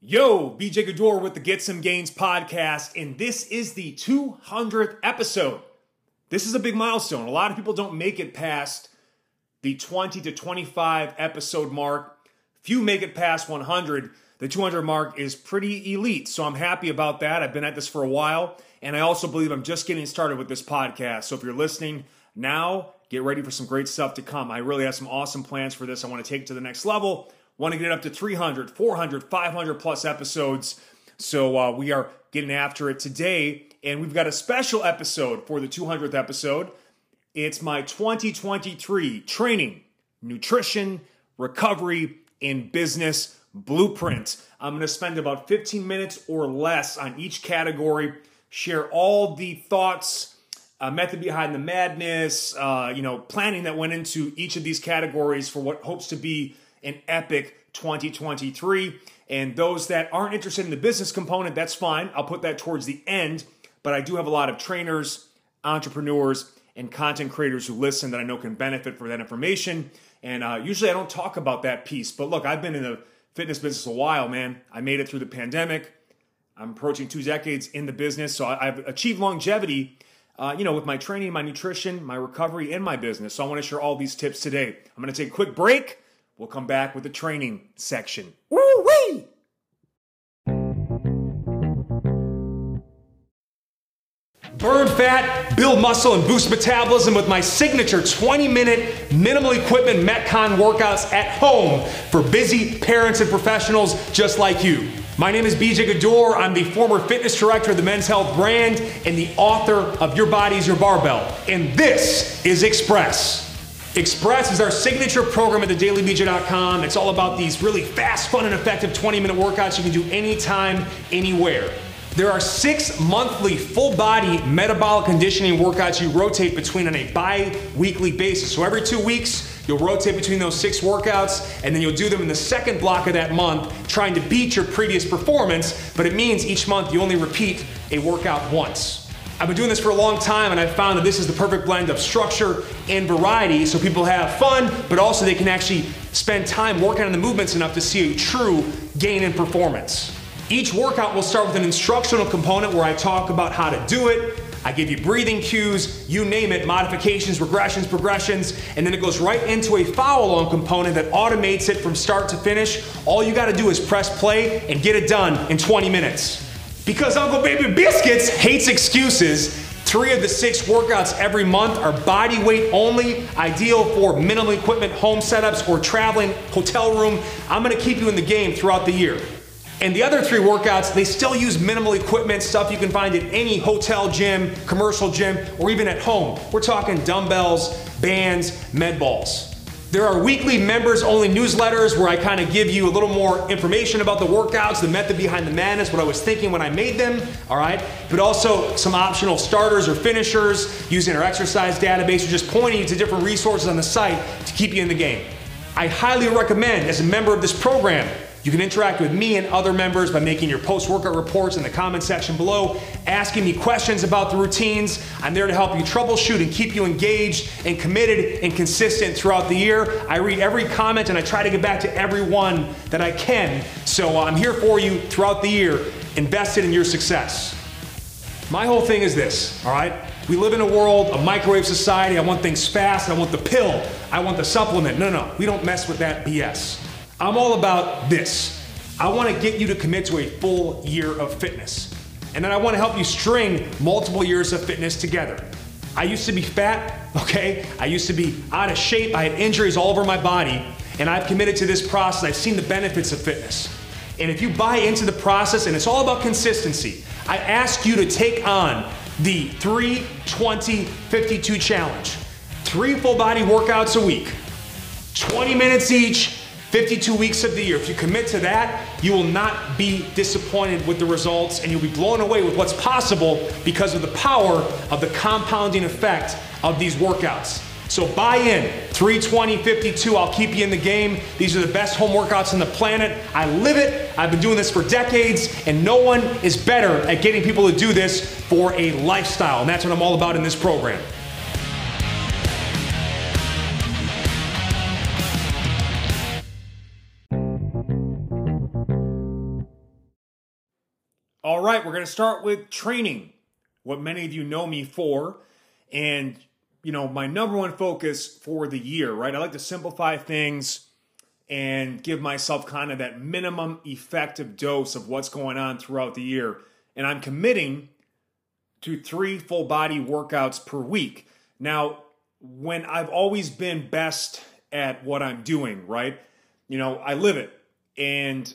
Yo, BJ Gaddour with the Get Some Gains podcast, and this is the 200th episode. This is a big milestone. A lot of people don't make it past the 20 to 25 episode mark. Few make it past 100. The 200 mark is pretty elite, so I'm happy about that. I've been at this for a while, and I also believe I'm just getting started with this podcast. So if you're listening now, get ready for some great stuff to come. I really have some awesome plans for this. I want to take it to the next level. Want to get it up to 300, 400, 500 plus episodes. So we are getting after it today. And we've got a special episode for the 200th episode. It's my 2023 training, nutrition, recovery, and business blueprint. I'm going to spend about 15 minutes or less on each category, share all the thoughts, method behind the madness, planning that went into each of these categories for what hopes to be an epic 2023. And those that aren't interested in the business component, that's fine. I'll put that towards the end. But I do have a lot of trainers, entrepreneurs, and content creators who listen that I know can benefit from that information. And usually I don't talk about that piece. But look, I've been in the fitness business a while, man. I made it through the pandemic. I'm approaching 2 decades in the business. So I've achieved longevity, with my training, my nutrition, my recovery, and my business. So I want to share all these tips today. I'm going to take a quick break. We'll come back with the training section. Woo-wee! Burn fat, build muscle, and boost metabolism with my signature 20-minute minimal equipment Metcon workouts at home for busy parents and professionals just like you. My name is BJ Gaddour. I'm the former fitness director of the Men's Health brand and the author of Your Body's Your Barbell. And this is Express. Express is our signature program at thedailybj.com. It's all about these really fast, fun, and effective 20-minute workouts you can do anytime, anywhere. There are 6 monthly full-body metabolic conditioning workouts you rotate between on a bi-weekly basis. So every 2 weeks, you'll rotate between those 6 workouts, and then you'll do them in the second block of that month, trying to beat your previous performance, but it means each month you only repeat a workout once. I've been doing this for a long time, and I've found that this is the perfect blend of structure and variety so people have fun, but also they can actually spend time working on the movements enough to see a true gain in performance. Each workout will start with an instructional component where I talk about how to do it. I give you breathing cues, you name it, modifications, regressions, progressions, and then it goes right into a follow-along component that automates it from start to finish. All you gotta do is press play and get it done in 20 minutes. Because Uncle Baby Biscuits hates excuses, 3 of the 6 workouts every month are body weight only, ideal for minimal equipment home setups or traveling hotel room. I'm gonna keep you in the game throughout the year. And the other 3 workouts, they still use minimal equipment, stuff you can find at any hotel gym, commercial gym, or even at home. We're talking dumbbells, bands, med balls. There are weekly members-only newsletters where I kind of give you a little more information about the workouts, the method behind the madness, what I was thinking when I made them, all right? But also some optional starters or finishers using our exercise database or just pointing you to different resources on the site to keep you in the game. I highly recommend, as a member of this program, you can interact with me and other members by making your post-workout reports in the comment section below, asking me questions about the routines. I'm there to help you troubleshoot and keep you engaged and committed and consistent throughout the year. I read every comment and I try to get back to everyone that I can. So I'm here for you throughout the year, invested in your success. My whole thing is this, all right? We live in a world, a microwave society. I want things fast. I want the pill. I want the supplement. No, we don't mess with that BS. I'm all about this. I want to get you to commit to a full year of fitness. And then I want to help you string multiple years of fitness together. I used to be fat, okay? I used to be out of shape. I had injuries all over my body. And I've committed to this process. I've seen the benefits of fitness. And if you buy into the process, and it's all about consistency, I ask you to take on the 3-20-52 challenge. 3 full body workouts a week, 20 minutes each, 52 weeks of the year. If you commit to that, you will not be disappointed with the results and you'll be blown away with what's possible because of the power of the compounding effect of these workouts. So buy in, 3-20-52, I'll keep you in the game. These are the best home workouts on the planet. I live it, I've been doing this for decades, and no one is better at getting people to do this for a lifestyle, and that's what I'm all about in this program. All right, we're going to start with training, what many of you know me for. And, my number one focus for the year, right? I like to simplify things and give myself kind of that minimum effective dose of what's going on throughout the year. And I'm committing to 3 full body workouts per week. Now, when I've always been best at what I'm doing, right? I live it. And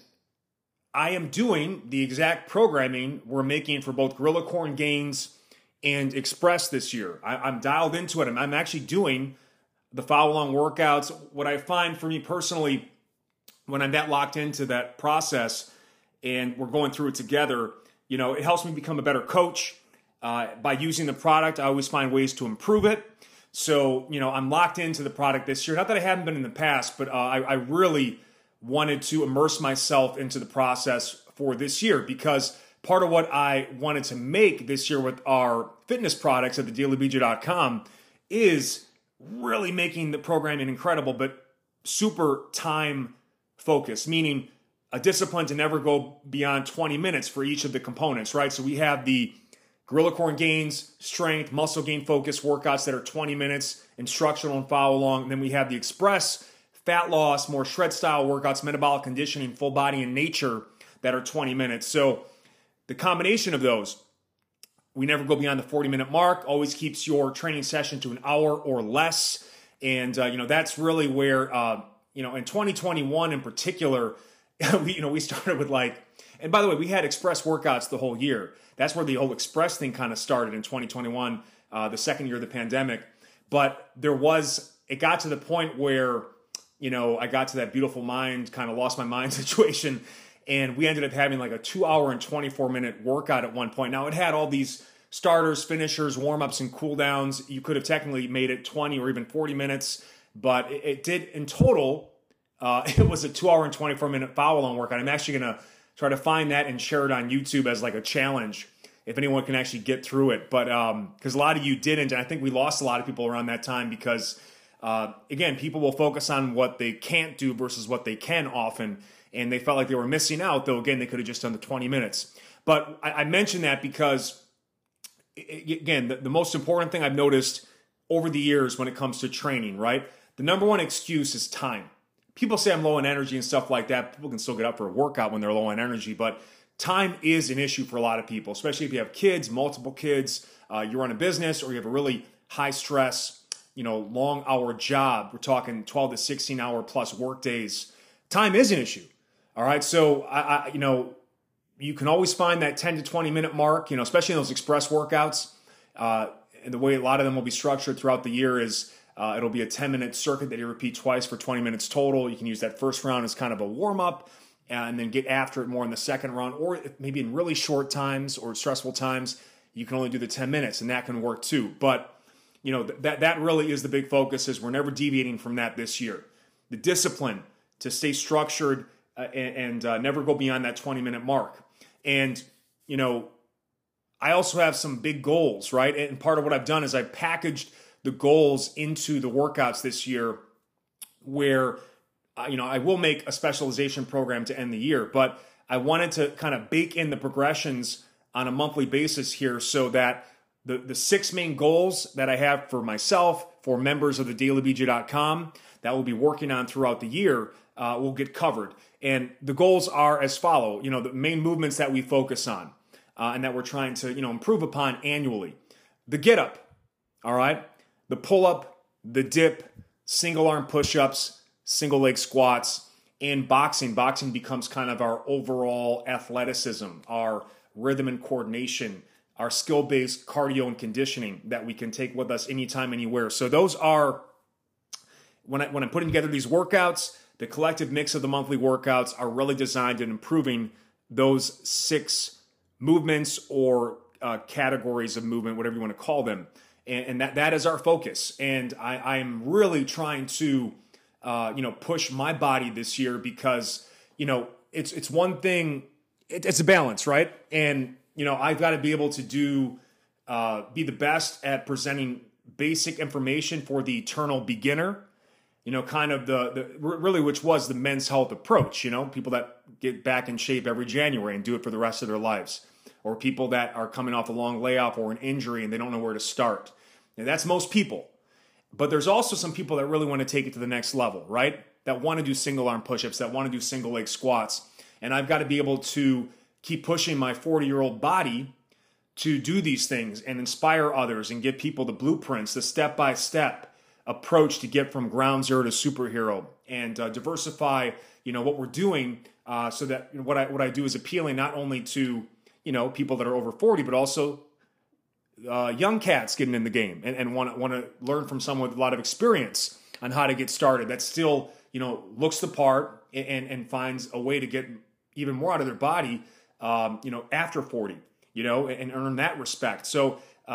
I am doing the exact programming we're making for both Gorilla Corn Gains and Express this year. I'm dialed into it. I'm actually doing the follow-along workouts. What I find for me personally, when I'm that locked into that process and we're going through it together, it helps me become a better coach. By using the product, I always find ways to improve it. So, I'm locked into the product this year. Not that I haven't been in the past, but I really wanted to immerse myself into the process for this year, because part of what I wanted to make this year with our fitness products at thedailybj.com is really making the programming incredible, but super time focused, meaning a discipline to never go beyond 20 minutes for each of the components, right? So we have the Gorilla Corn Gains, strength, muscle gain focus workouts that are 20 minutes, instructional and follow along. And then we have the Express fat loss, more shred style workouts, metabolic conditioning, full body and nature that are 20 minutes. So the combination of those, we never go beyond the 40-minute mark, always keeps your training session to an hour or less. And, that's really where, in 2021 in particular, we started with and by the way, we had Express workouts the whole year. That's where the whole Express thing kind of started in 2021, the second year of the pandemic. But it got to the point where, I got to that beautiful mind, kind of lost my mind situation. And we ended up having like a 2-hour and 24-minute workout at one point. Now, it had all these starters, finishers, warm-ups, and cool-downs. You could have technically made it 20 or even 40 minutes. But it did, in total, it was a 2-hour and 24-minute follow-along workout. I'm actually going to try to find that and share it on YouTube as like a challenge if anyone can actually get through it. But because a lot of you didn't, and I think we lost a lot of people around that time because again, people will focus on what they can't do versus what they can often, and they felt like they were missing out, though, again, they could have just done the 20 minutes. But I mention that because, again, the most important thing I've noticed over the years when it comes to training, right? The number one excuse is time. People say I'm low in energy and stuff like that. People can still get up for a workout when they're low in energy, but time is an issue for a lot of people, especially if you have kids, multiple kids, you run a business, or you have a really high stress, long hour job. We're talking 12 to 16 hour plus work days. Time is an issue. All right. So you can always find that 10 to 20 minute mark, especially in those Express workouts. And the way a lot of them will be structured throughout the year is it'll be a 10-minute circuit that you repeat twice for 20 minutes total. You can use that first round as kind of a warm up and then get after it more in the second round, or maybe in really short times or stressful times, you can only do the 10 minutes, and that can work too. But that really is the big focus, is we're never deviating from that this year. The discipline to stay structured and never go beyond that 20-minute mark. And, I also have some big goals, right? And part of what I've done is I've packaged the goals into the workouts this year where, I will make a specialization program to end the year, but I wanted to kind of bake in the progressions on a monthly basis here so that the 6 main goals that I have for myself, for members of the dailybj.com that we'll be working on throughout the year will get covered. And the goals are as follow, the main movements that we focus on and that we're trying to, improve upon annually. The get up, all right? The pull up, the dip, single arm push-ups, single leg squats, and boxing. Boxing becomes kind of our overall athleticism, our rhythm and coordination, our skill-based cardio and conditioning that we can take with us anytime, anywhere. So those are, when I'm putting together these workouts, the collective mix of the monthly workouts are really designed at improving those 6 movements or categories of movement, whatever you want to call them. And that is our focus. And I'm really trying to, push my body this year because, it's one thing, it's a balance, right? And, I've got to be able to be the best at presenting basic information for the eternal beginner, kind of the really, which was the Men's Health approach, people that get back in shape every January and do it for the rest of their lives. or people that are coming off a long layoff or an injury and they don't know where to start. And that's most people. But there's also some people that really want to take it to the next level, right? That want to do single arm push-ups, that want to do single leg squats. And I've got to be able to keep pushing my 40-year-old body to do these things and inspire others and give people the blueprints, the step-by-step approach to get from ground zero to superhero, and diversify, what we're doing, so that what I do is appealing not only to, people that are over 40, but also young cats getting in the game and want to learn from someone with a lot of experience on how to get started. That still, looks the part and finds a way to get even more out of their body, after 40, and earn that respect. So,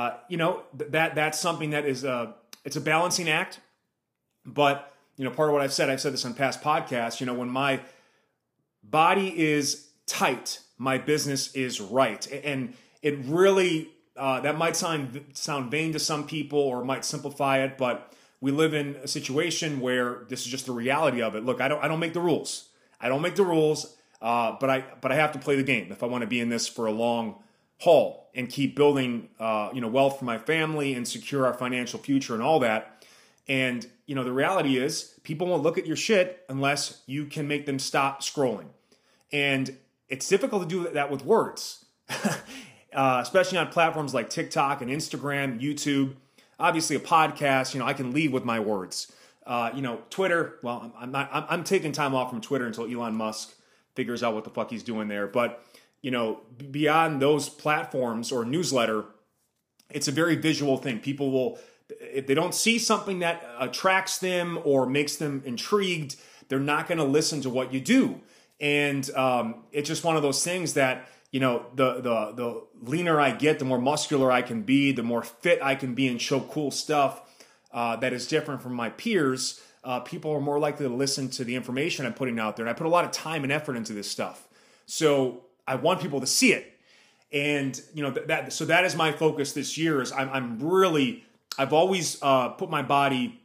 that's something that is it's a balancing act. But, part of what I've said this on past podcasts, when my body is tight, my business is right. And it really, that might sound vain to some people or might simplify it, but we live in a situation where this is just the reality of it. Look, I don't make the rules. I don't make the rules, but I have to play the game if I want to be in this for a long haul and keep building, wealth for my family and secure our financial future and all that. And, the reality is people won't look at your shit unless you can make them stop scrolling. And it's difficult to do that with words, especially on platforms like TikTok and Instagram, YouTube, obviously a podcast. I can lead with my words. Twitter, well, I'm taking time off from Twitter until Elon Musk figures out what the fuck he's doing there. But, beyond those platforms or newsletter, it's a very visual thing. People will, if they don't see something that attracts them or makes them intrigued, they're not going to listen to what you do. And it's just one of those things that, the leaner I get, the more muscular I can be, the more fit I can be and show cool stuff that is different from my peers. People are more likely to listen to the information I'm putting out there. And I put a lot of time and effort into this stuff. So I want people to see it. And, so that is my focus this year. Is I've always put my body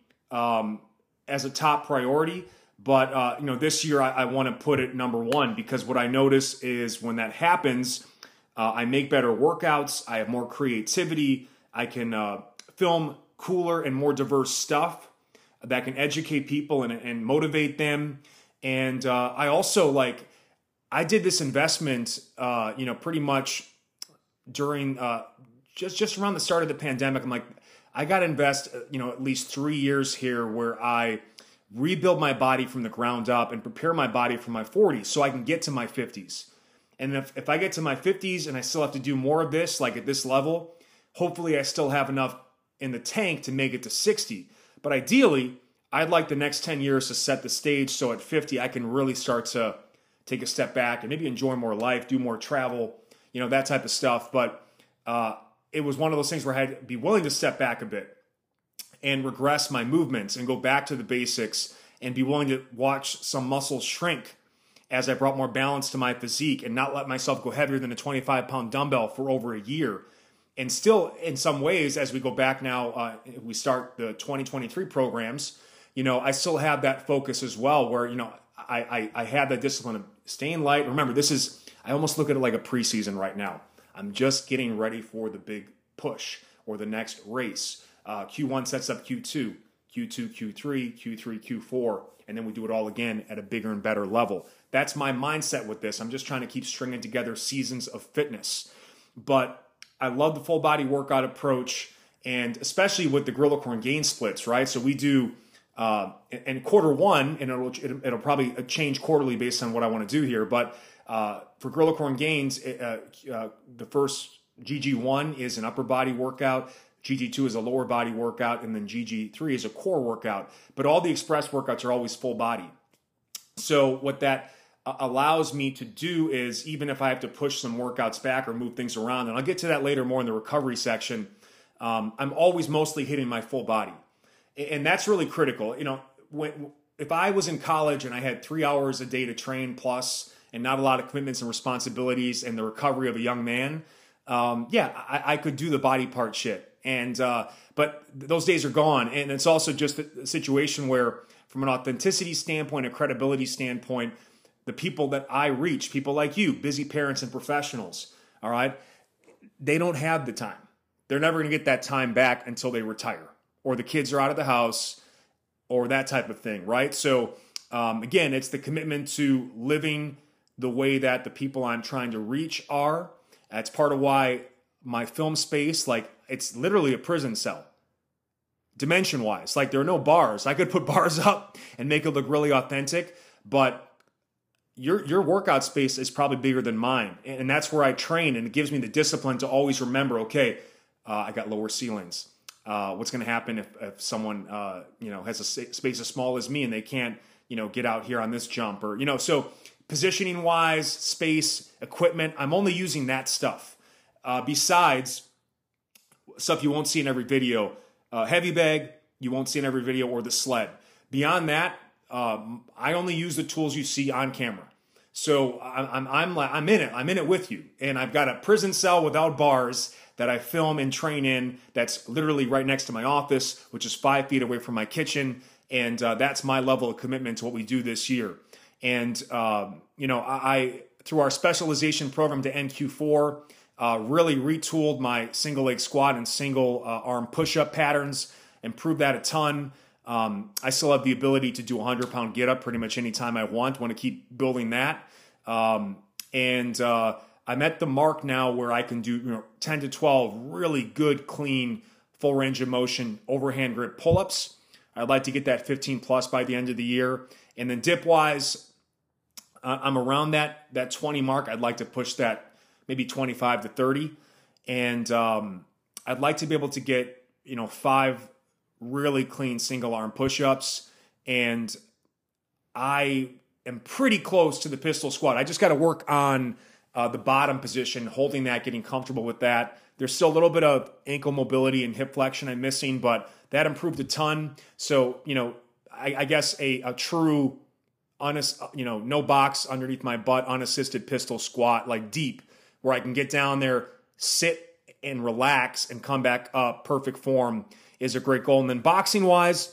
as a top priority. But, this year I want to put it number one, because what I notice is when that happens, I make better workouts. I have more creativity. I can film cooler and more diverse stuff that can educate people and motivate them. And I also I did this investment, pretty much during just around the start of the pandemic. I'm like, I got to invest, at least 3 years here where I rebuild my body from the ground up and prepare my body for my 40s so I can get to my 50s. And if I get to my 50s and I still have to do more of this, like at this level, hopefully I still have enough in the tank to make it to 60. But ideally, I'd like the next 10 years to set the stage so at 50 I can really start to take a step back and maybe enjoy more life, do more travel, that type of stuff. But it was one of those things where I had to be willing to step back a bit and regress my movements and go back to the basics and be willing to watch some muscles shrink as I brought more balance to my physique and not let myself go heavier than a 25-pound dumbbell for over a year. And still, in some ways, as we go back now, we start the 2023 programs, I still have that focus as well where, I have that discipline of staying light. Remember, I almost look at it like a preseason right now. I'm just getting ready for the big push or the next race. Q1 sets up Q2, Q2, Q3, Q3, Q4, and then we do it all again at a bigger and better level. That's my mindset with this. I'm just trying to keep stringing together seasons of fitness. But I love the full body workout approach, and especially with the Gorilla Core and Gains splits, right? So we do in quarter one, and it'll probably change quarterly based on what I want to do here. But for Gorilla Core and Gains, the first GG1 is an upper body workout. GG2 is a lower body workout, and then GG3 is a core workout. But all the express workouts are always full body. So what that allows me to do is, even if I have to push some workouts back or move things around, and I'll get to that later more in the recovery section, I'm always mostly hitting my full body. And that's really critical. If I was in college and I had 3 hours a day to train plus and not a lot of commitments and responsibilities and the recovery of a young man, I could do the body part shit. And but those days are gone. And it's also just a situation where, from an authenticity standpoint, a credibility standpoint, the people that I reach, people like you, busy parents and professionals, all right? They don't have the time. They're never going to get that time back until they retire or the kids are out of the house or that type of thing, right? So again, it's the commitment to living the way that the people I'm trying to reach are. That's part of why my film space, like, it's literally a prison cell. Dimension-wise, like, there are no bars. I could put bars up and make it look really authentic, but your workout space is probably bigger than mine. And that's where I train, and it gives me the discipline to always remember, okay, I got lower ceilings. What's going to happen if someone has a space as small as me and they can't get out here on this jump, or so positioning wise, space, equipment, I'm only using that stuff. Besides stuff you won't see in every video, heavy bag you won't see in every video, or the sled. Beyond that, I only use the tools you see on camera. So I'm in it. I'm in it with you, and I've got a prison cell without bars that I film and train in. That's literally right next to my office, which is 5 feet away from my kitchen, and that's my level of commitment to what we do this year. And I through our specialization program to NQ4, really retooled my single leg squat and single arm push-up patterns, improved that a ton. I still have the ability to do a 100-pound get-up pretty much anytime I want to keep building that. And I'm at the mark now where I can do 10 to 12 really good, clean, full range of motion overhand grip pull-ups. I'd like to get that 15 plus by the end of the year. And then dip-wise, I'm around that 20 mark. I'd like to push that maybe 25 to 30. And I'd like to be able to get 5 really clean single arm push-ups, and I am pretty close to the pistol squat. I just got to work on the bottom position, holding that, getting comfortable with that. There's still a little bit of ankle mobility and hip flexion I'm missing, but that improved a ton. So, I guess a true, honest, no box underneath my butt, unassisted pistol squat, like deep, where I can get down there, sit and relax and come back up, perfect form, is a great goal. And then boxing wise,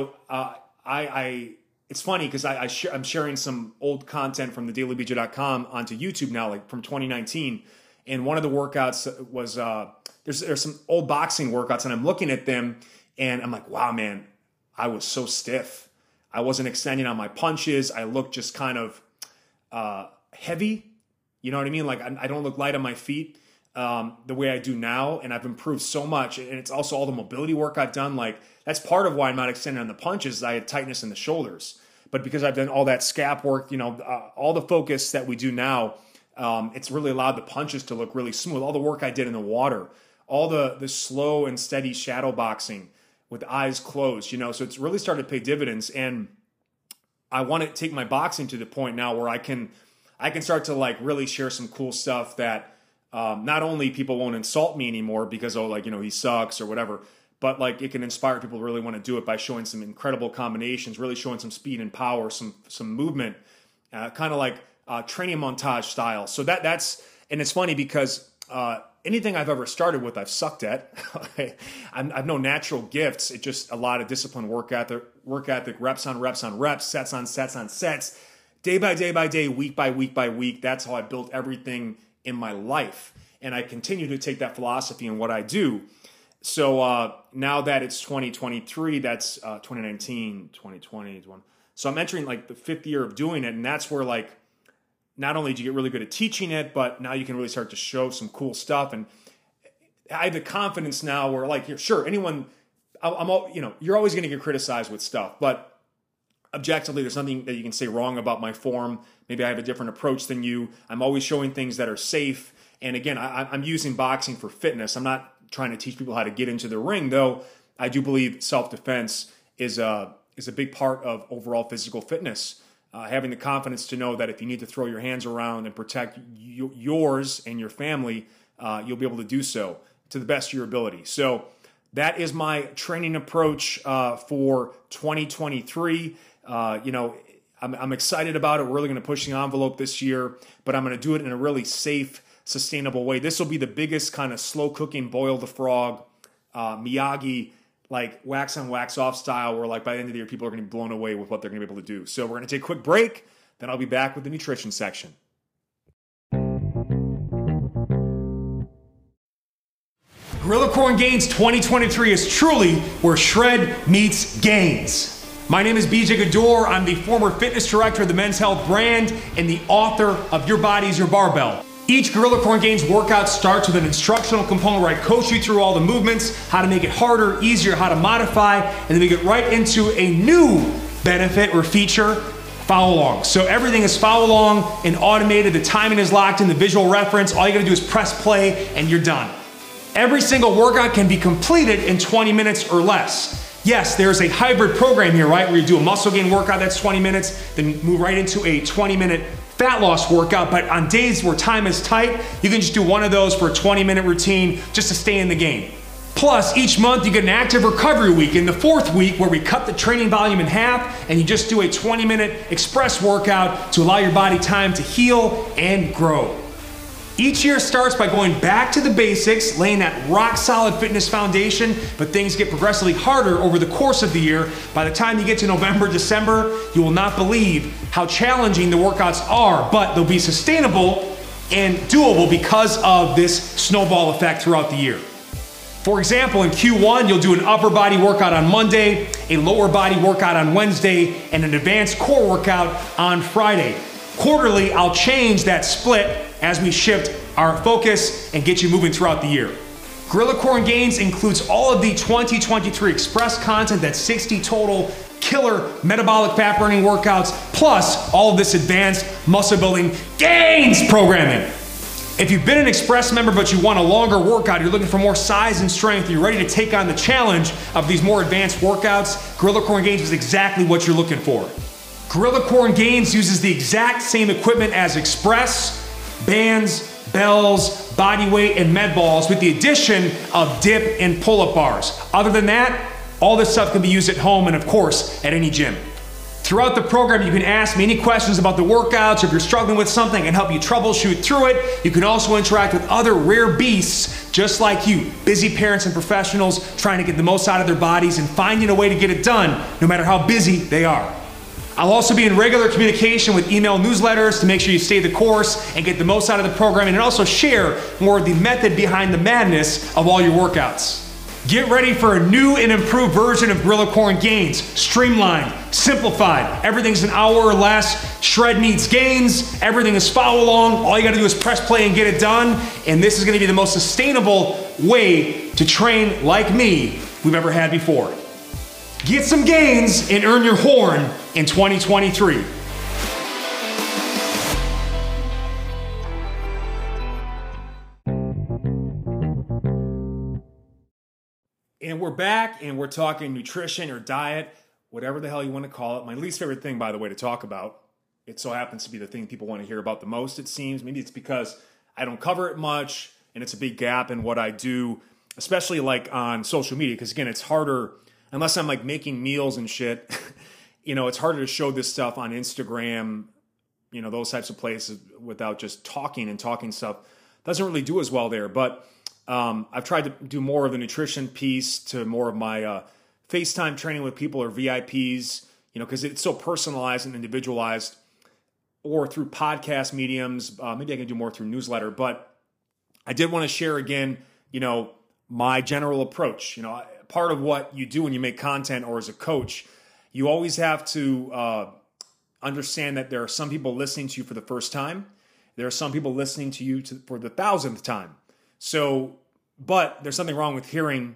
it's funny because I'm sharing some old content from thedailybj.com onto YouTube now, like from 2019. And one of the workouts was, there's some old boxing workouts, and I'm looking at them and I'm like, wow, man, I was so stiff. I wasn't extending on my punches. I looked just kind of heavy. You know what I mean? Like, I don't look light on my feet the way I do now, and I've improved so much. And it's also all the mobility work I've done. Like, that's part of why I'm not extending on the punches. I had tightness in the shoulders, but because I've done all that scap work, all the focus that we do now, it's really allowed the punches to look really smooth. All the work I did in the water, all the slow and steady shadow boxing with eyes closed, so it's really started to pay dividends. And I want to take my boxing to the point now where I can start to like really share some cool stuff that not only people won't insult me anymore because, he sucks or whatever, but like it can inspire people to really want to do it by showing some incredible combinations, really showing some speed and power, some movement, kind of like training montage style. So that's, and it's funny because anything I've ever started with, I've sucked at. I've no natural gifts. It's just a lot of discipline, work ethic, reps on reps on reps, sets on sets on sets, day by day by day, week by week by week. That's how I built everything in my life. And I continue to take that philosophy in what I do. So now that it's 2023, that's 2019, 2020. So I'm entering like the 5th year of doing it. And that's where like, not only do you get really good at teaching it, but now you can really start to show some cool stuff. And I have the confidence now where like, anyone, you're always going to get criticized with stuff, but objectively, there's nothing that you can say wrong about my form. Maybe I have a different approach than you. I'm always showing things that are safe. And again, I'm using boxing for fitness. I'm not trying to teach people how to get into the ring, though I do believe self-defense is a big part of overall physical fitness. Having the confidence to know that if you need to throw your hands around and protect yours and your family, you'll be able to do so to the best of your ability. So that is my training approach for 2023. I'm excited about it. We're really going to push the envelope this year, but I'm going to do it in a really safe, sustainable way. This will be the biggest kind of slow cooking, boil the frog, Miyagi, like wax on, wax off style, where like by the end of the year, people are going to be blown away with what they're going to be able to do. So we're going to take a quick break. Then I'll be back with the nutrition section. Gorilla Core and Gains 2023 is truly where shred meets gains. My name is BJ Gaddour. I'm the former fitness director of the Men's Health brand and the author of Your Body's Your Barbell. Each Gorilla Core and Gains workout starts with an instructional component where I coach you through all the movements, how to make it harder, easier, how to modify, and then we get right into a new benefit or feature, follow along. So everything is follow along and automated. The timing is locked in, the visual reference. All you gotta do is press play and you're done. Every single workout can be completed in 20 minutes or less. Yes, there's a hybrid program here, right? Where you do a muscle gain workout that's 20 minutes, then move right into a 20-minute fat loss workout. But on days where time is tight, you can just do one of those for a 20-minute routine just to stay in the game. Plus, each month you get an active recovery week in the 4th week where we cut the training volume in half and you just do a 20-minute express workout to allow your body time to heal and grow. Each year starts by going back to the basics, laying that rock-solid fitness foundation, but things get progressively harder over the course of the year. By the time you get to November, December, you will not believe how challenging the workouts are, but they'll be sustainable and doable because of this snowball effect throughout the year. For example, in Q1, you'll do an upper body workout on Monday, a lower body workout on Wednesday, and an advanced core workout on Friday. Quarterly, I'll change that split as we shift our focus and get you moving throughout the year. Gorilla Core and Gains includes all of the 2023 Express content, that's 60 total killer metabolic fat burning workouts, plus all of this advanced muscle building gains programming. If you've been an Express member but you want a longer workout, you're looking for more size and strength, you're ready to take on the challenge of these more advanced workouts, Gorilla Core and Gains is exactly what you're looking for. Gorilla Core and Gains uses the exact same equipment as Express, bands, bells, body weight, and med balls with the addition of dip and pull-up bars. Other than that, all this stuff can be used at home and of course at any gym. Throughout the program, you can ask me any questions about the workouts, or if you're struggling with something, I can help you troubleshoot through it. You can also interact with other rare beasts just like you, busy parents and professionals trying to get the most out of their bodies and finding a way to get it done no matter how busy they are. I'll also be in regular communication with email newsletters to make sure you stay the course and get the most out of the program, and also share more of the method behind the madness of all your workouts. Get ready for a new and improved version of Gorilla Core and Gains. Streamlined, simplified, everything's an hour or less, shred needs gains, everything is follow along, all you gotta do is press play and get it done, and this is gonna be the most sustainable way to train like me we've ever had before. Get some gains and earn your horn in 2023. And we're back and we're talking nutrition or diet, whatever the hell you want to call it. My least favorite thing, by the way, to talk about. It so happens to be the thing people want to hear about the most, it seems. Maybe it's because I don't cover it much and it's a big gap in what I do, especially like on social media. Because again, it's harder, unless I'm like making meals and shit, it's harder to show this stuff on Instagram, those types of places without just talking stuff. Doesn't really do as well there. But I've tried to do more of the nutrition piece to more of my FaceTime training with people or VIPs, because it's so personalized and individualized, or through podcast mediums. Maybe I can do more through newsletter. But I did want to share again, my general approach. Part of what you do when you make content or as a coach, you always have to understand that there are some people listening to you for the first time. There are some people listening to you for the 1,000th time. So, but there's something wrong with hearing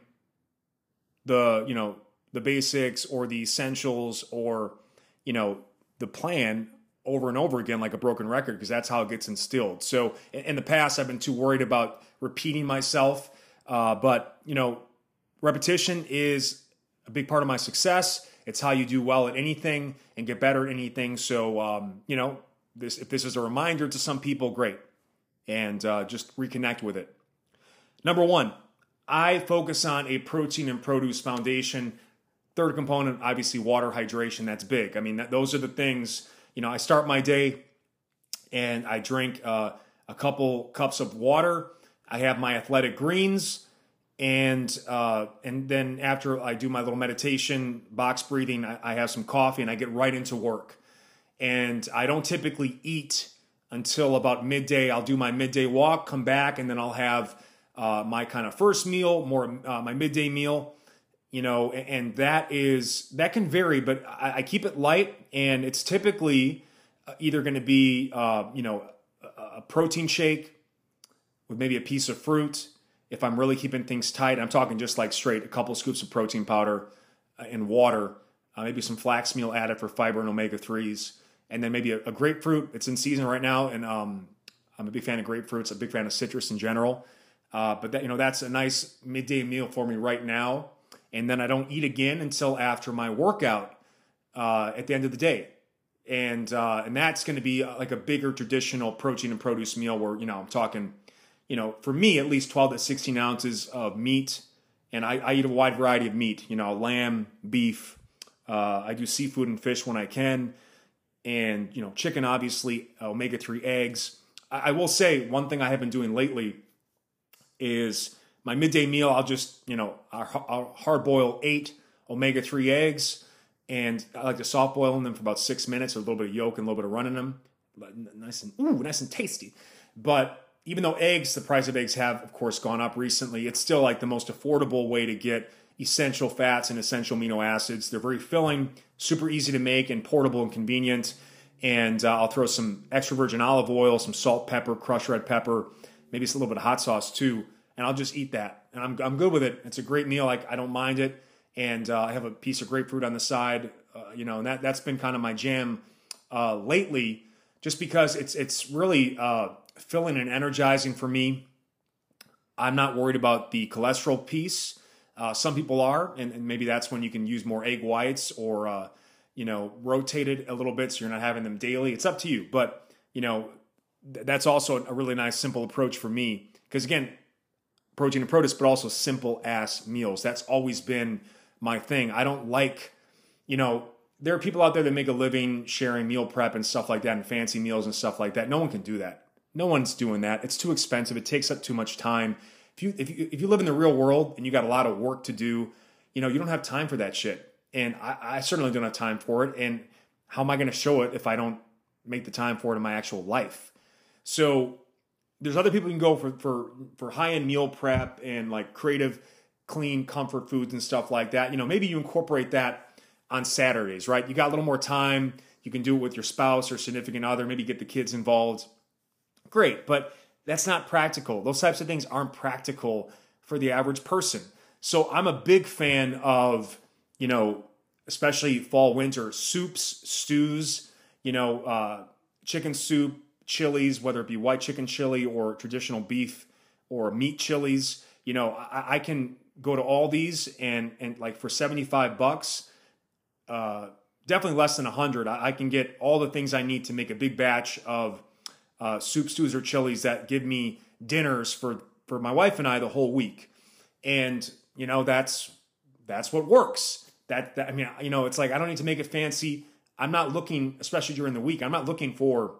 the basics or the essentials or, the plan over and over again like a broken record, because that's how it gets instilled. So in the past, I've been too worried about repeating myself. But, repetition is a big part of my success. It's how you do well at anything and get better at anything. So, if this is a reminder to some people, great. And just reconnect with it. Number one, I focus on a protein and produce foundation. Third component, obviously water, hydration, that's big. I mean, those are the things, I start my day and I drink a couple cups of water. I have my athletic greens. And then after I do my little meditation, box breathing, I have some coffee and I get right into work. And I don't typically eat until about midday. I'll do my midday walk, come back, and then I'll have my kind of first meal, more my midday meal, and that can vary, but I keep it light, and it's typically either going to be, a protein shake with maybe a piece of fruit. If I'm really keeping things tight, I'm talking just like straight, a couple scoops of protein powder and water, maybe some flax meal added for fiber and omega-3s, and then maybe a grapefruit. It's in season right now, and I'm a big fan of grapefruits, a big fan of citrus in general. But that's a nice midday meal for me right now. And then I don't eat again until after my workout at the end of the day. And that's going to be like a bigger traditional protein and produce meal where, I'm talking, for me, at least 12 to 16 ounces of meat. And I eat a wide variety of meat, lamb, beef. I do seafood and fish when I can. And, chicken, obviously, omega-3 eggs. I will say one thing I have been doing lately is my midday meal. I'll just, I'll hard boil 8 omega-3 eggs. And I like to soft boil them for about 6 minutes, with a little bit of yolk and a little bit of run in them. Nice and tasty. But even though the price of eggs have, of course, gone up recently, it's still like the most affordable way to get essential fats and essential amino acids. They're very filling, super easy to make, and portable and convenient. And I'll throw some extra virgin olive oil, some salt, pepper, crushed red pepper, maybe it's a little bit of hot sauce too. And I'll just eat that. And I'm good with it. It's a great meal. I don't mind it. And I have a piece of grapefruit on the side, and that's been kind of my jam lately, just because it's really filling and energizing for me. I'm not worried about the cholesterol piece. Some people are, and maybe that's when you can use more egg whites or, rotate it a little bit so you're not having them daily. It's up to you. But, that's also a really nice, simple approach for me. Because, again, protein and produce, but also simple-ass meals. That's always been my thing. I don't like, there are people out there that make a living sharing meal prep and stuff like that and fancy meals and stuff like that. No one can do that. No one's doing that. It's too expensive. It takes up too much time. If you live in the real world and you got a lot of work to do, you don't have time for that shit. And I certainly don't have time for it. And how am I going to show it if I don't make the time for it in my actual life? So there's other people you can go for high-end meal prep and like creative, clean comfort foods and stuff like that. Maybe you incorporate that on Saturdays, right? You got a little more time. You can do it with your spouse or significant other, maybe get the kids involved. Great, but that's not practical. Those types of things aren't practical for the average person. So I'm a big fan of, especially fall, winter, soups, stews, chicken soup, chilies, whether it be white chicken chili or traditional beef or meat chilies. I can go to all these and like for $75, definitely less than 100, I can get all the things I need to make a big batch of soup, stews, or chilies that give me dinners for my wife and I the whole week. And, that's what works. It's like, I don't need to make it fancy. I'm not looking, especially during the week, I'm not looking for,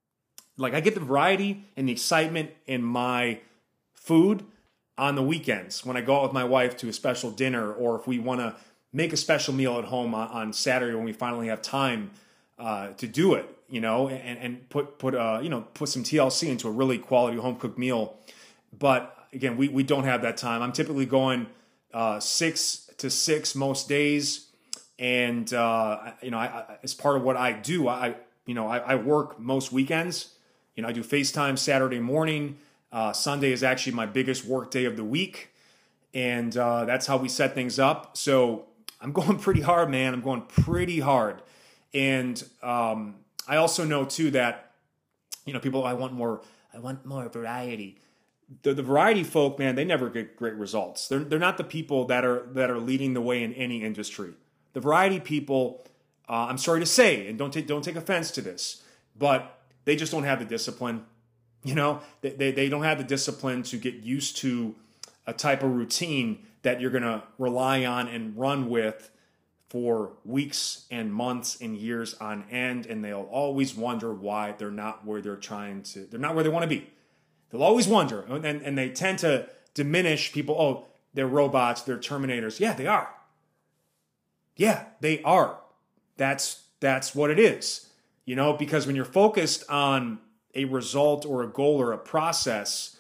I get the variety and the excitement in my food on the weekends when I go out with my wife to a special dinner, or if we want to make a special meal at home on Saturday when we finally have time to do it, and put some TLC into a really quality home cooked meal. But again, we don't have that time. I'm typically going 6 to 6 most days, and as part of what I do, I work most weekends. I do FaceTime Saturday morning. Sunday is actually my biggest work day of the week, and that's how we set things up. So I'm going pretty hard, man. I'm going pretty hard. And I also know too that, people, I want more variety. The variety folk, man, they never get great results. They're not the people that are leading the way in any industry. The variety people, I'm sorry to say, and don't take offense to this, but they just don't have the discipline. They don't have the discipline to get used to a type of routine that you're going to rely on and run with for weeks and months and years on end, and they'll always wonder why they're not where they're not where they want to be. They'll always wonder, and they tend to diminish people. Oh, they're robots, they're Terminators. Yeah, they are. Yeah, they are. That's what it is. Because when you're focused on a result or a goal or a process,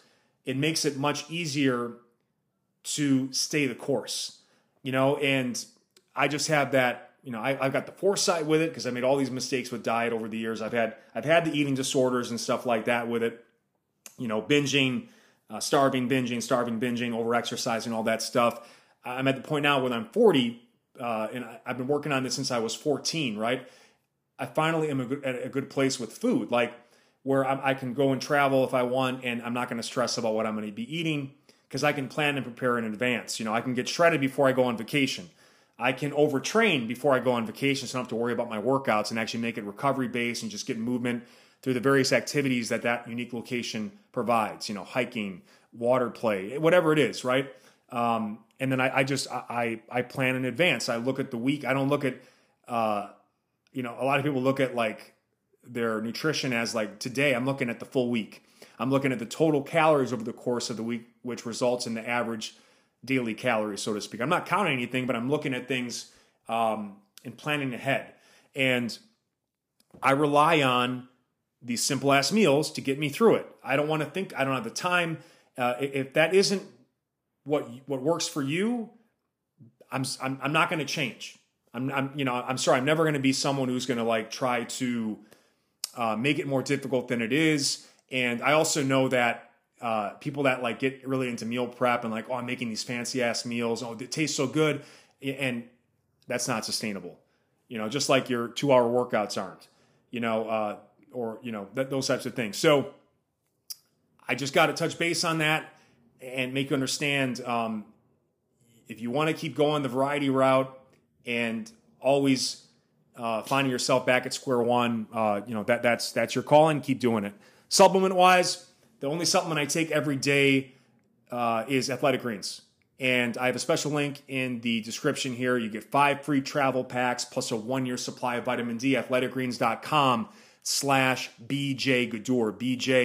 it makes it much easier to stay the course, and I just have that, I've got the foresight with it because I made all these mistakes with diet over the years. I've had the eating disorders and stuff like that with it, binging, starving, binging, over-exercising, all that stuff. I'm at the point now when I'm 40, and I've been working on this since I was 14, right? I finally am at a good place with food, like where I can go and travel if I want, and I'm not going to stress about what I'm going to be eating because I can plan and prepare in advance. I can get shredded before I go on vacation. I can overtrain before I go on vacation so I don't have to worry about my workouts and actually make it recovery-based and just get movement through the various activities that unique location provides, hiking, water play, whatever it is, right? And then I plan in advance. I look at the week. I don't look at, a lot of people look at like their nutrition as like today. I'm looking at the full week. I'm looking at the total calories over the course of the week, which results in the average daily calories, so to speak. I'm not counting anything, but I'm looking at things and planning ahead. And I rely on these simple ass meals to get me through it. I don't want to think. I don't have the time. If that isn't what works for you, I'm not going to change. I'm sorry. I'm never going to be someone who's going to like try to make it more difficult than it is. And I also know that people that like get really into meal prep and like, oh, I'm making these fancy ass meals. Oh, it tastes so good. And that's not sustainable. Just like your 2-hour workouts aren't, those types of things. So I just got to touch base on that and make you understand, if you want to keep going the variety route and always finding yourself back at square one, that's your calling. Keep doing it. Supplement wise, the only supplement I take every day is Athletic Greens. And I have a special link in the description here. You get 5 free travel packs plus a 1-year supply of vitamin D. athleticgreens.com/BJ Gaddour,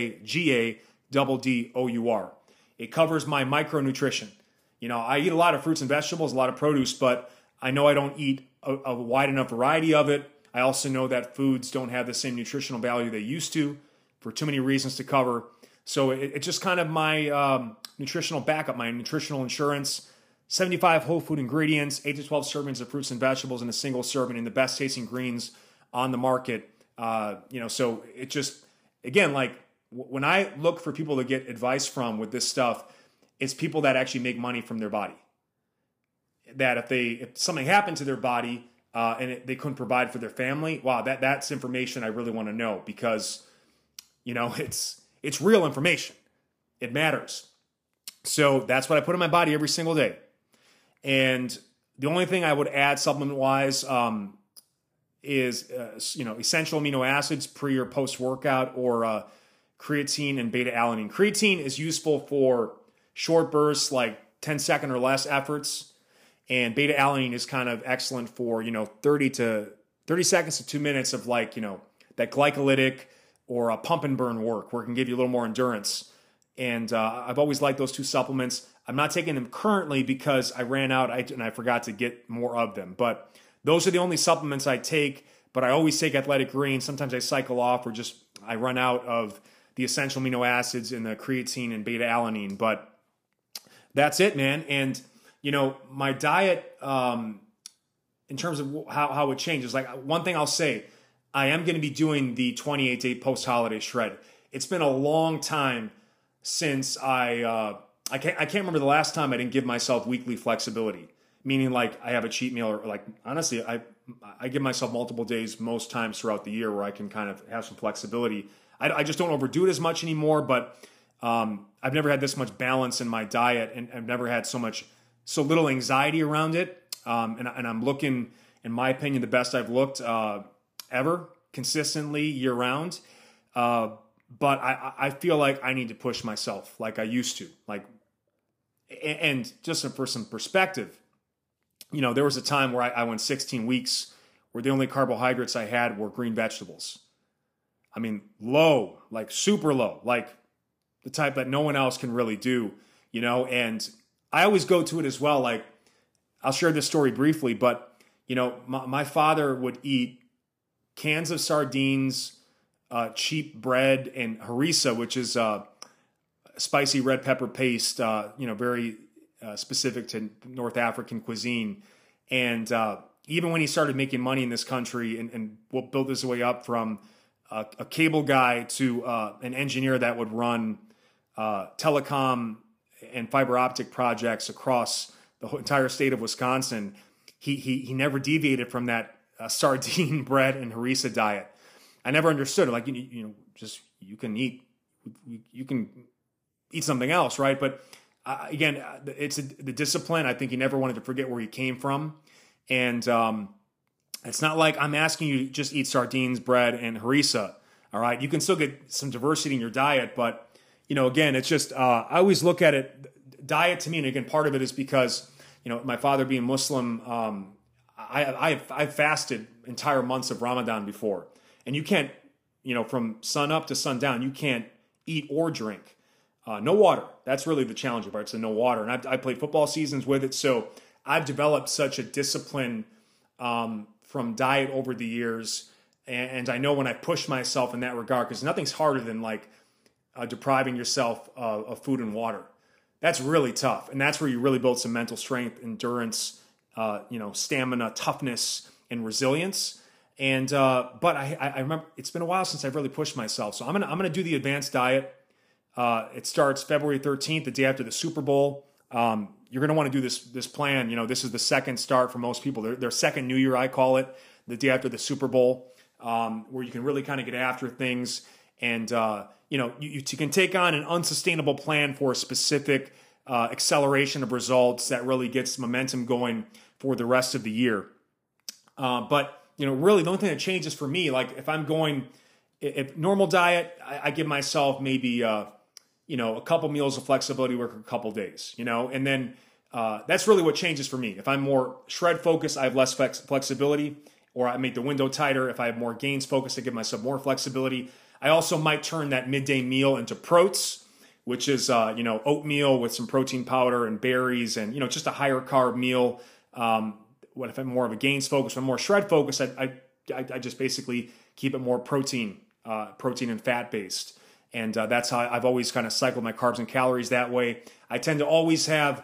BJGADDOUR. It covers my micronutrition. I eat a lot of fruits and vegetables, a lot of produce, but I know I don't eat a wide enough variety of it. I also know that foods don't have the same nutritional value they used to for too many reasons to cover. So it's just kind of my nutritional backup, my nutritional insurance. 75 whole food ingredients, 8 to 12 servings of fruits and vegetables in a single serving, and the best tasting greens on the market. So it just, again, like when I look for people to get advice from with this stuff, it's people that actually make money from their body. That if something happened to their body and they couldn't provide for their family, wow, that's information I really want to know because, it's real information. It matters. So that's what I put in my body every single day. And the only thing I would add supplement-wise is, essential amino acids pre or post-workout, or creatine and beta-alanine. Creatine is useful for short bursts, like 10-second or less efforts. And beta-alanine is kind of excellent for, 30 seconds to 2 minutes of like, that glycolytic or a pump and burn work where it can give you a little more endurance. And I've always liked those two supplements. I'm not taking them currently because I ran out and I forgot to get more of them. But those are the only supplements I take. But I always take Athletic Greens. Sometimes I cycle off or just I run out of the essential amino acids in the creatine and beta-alanine. But that's it, man. And, my diet, in terms of how it changes, like one thing I'll say, I am going to be doing the 28-day post-holiday shred. It's been a long time since I can't remember the last time I didn't give myself weekly flexibility, meaning like I have a cheat meal, or like honestly, I give myself multiple days most times throughout the year where I can kind of have some flexibility. I just don't overdo it as much anymore, but I've never had this much balance in my diet, and I've never had so little anxiety around it. And I'm looking, in my opinion, the best I've looked ever, consistently year round. But I feel like I need to push myself like I used to. And just for some perspective, there was a time where I went 16 weeks where the only carbohydrates I had were green vegetables. I mean, low, like super low, like the type that no one else can really do, and I always go to it as well. Like, I'll share this story briefly, but, my father would eat cans of sardines, cheap bread, and harissa, which is spicy red pepper paste, very specific to North African cuisine. And even when he started making money in this country and built his way up from a cable guy to an engineer that would run telecom and fiber optic projects across the whole entire state of Wisconsin, he never deviated from that sardine, bread, and harissa diet. I never understood it. Like, you can eat something else, right? But again, it's the discipline. I think he never wanted to forget where he came from. And it's not like I'm asking you to just eat sardines, bread, and harissa, all right? You can still get some diversity in your diet, but, again, it's just, I always look at it, diet to me, and again, part of it is because, my father being Muslim, I've fasted entire months of Ramadan before. And you can't, from sun up to sundown, you can't eat or drink. No water. That's really the challenging part. So no water. And I played football seasons with it. So I've developed such a discipline from diet over the years. And I know when I push myself in that regard, because nothing's harder than depriving yourself of food and water. That's really tough. And that's where you really build some mental strength, endurance, stamina, toughness, and resilience. And but I remember it's been a while since I've really pushed myself. So I'm gonna do the advanced diet. It starts February 13th, the day after the Super Bowl. You're gonna want to do this plan. This is the second start for most people. Their second New Year, I call it, the day after the Super Bowl, where you can really kind of get after things. And you can take on an unsustainable plan for a specific acceleration of results that really gets momentum going for the rest of the year. But really the only thing that changes for me, like if normal diet, I give myself maybe, a couple meals of flexibility work a couple days, and then that's really what changes for me. If I'm more shred focused, I have less flexibility, or I make the window tighter. If I have more gains focused, I give myself more flexibility. I also might turn that midday meal into protes, which is, oatmeal with some protein powder and berries and, just a higher carb meal. What if I'm more of a gains focus, if I'm more shred focused, I just basically keep it more protein and fat based. And that's how I've always kind of cycled my carbs and calories that way. I tend to always have,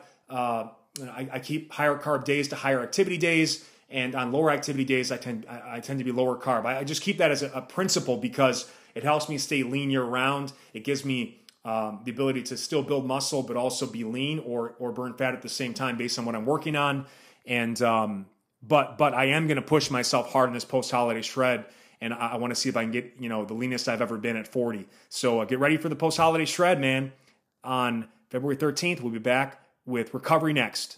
I keep higher carb days to higher activity days. And on lower activity days, I tend to be lower carb. I just keep that as a principle because it helps me stay lean year round. It gives me the ability to still build muscle, but also be lean or burn fat at the same time based on what I'm working on. And but I am going to push myself hard in this post-holiday shred, and I want to see if I can get the leanest I've ever been at 40. So get ready for the post-holiday shred, man. On February 13th, we'll be back with Recovery Next.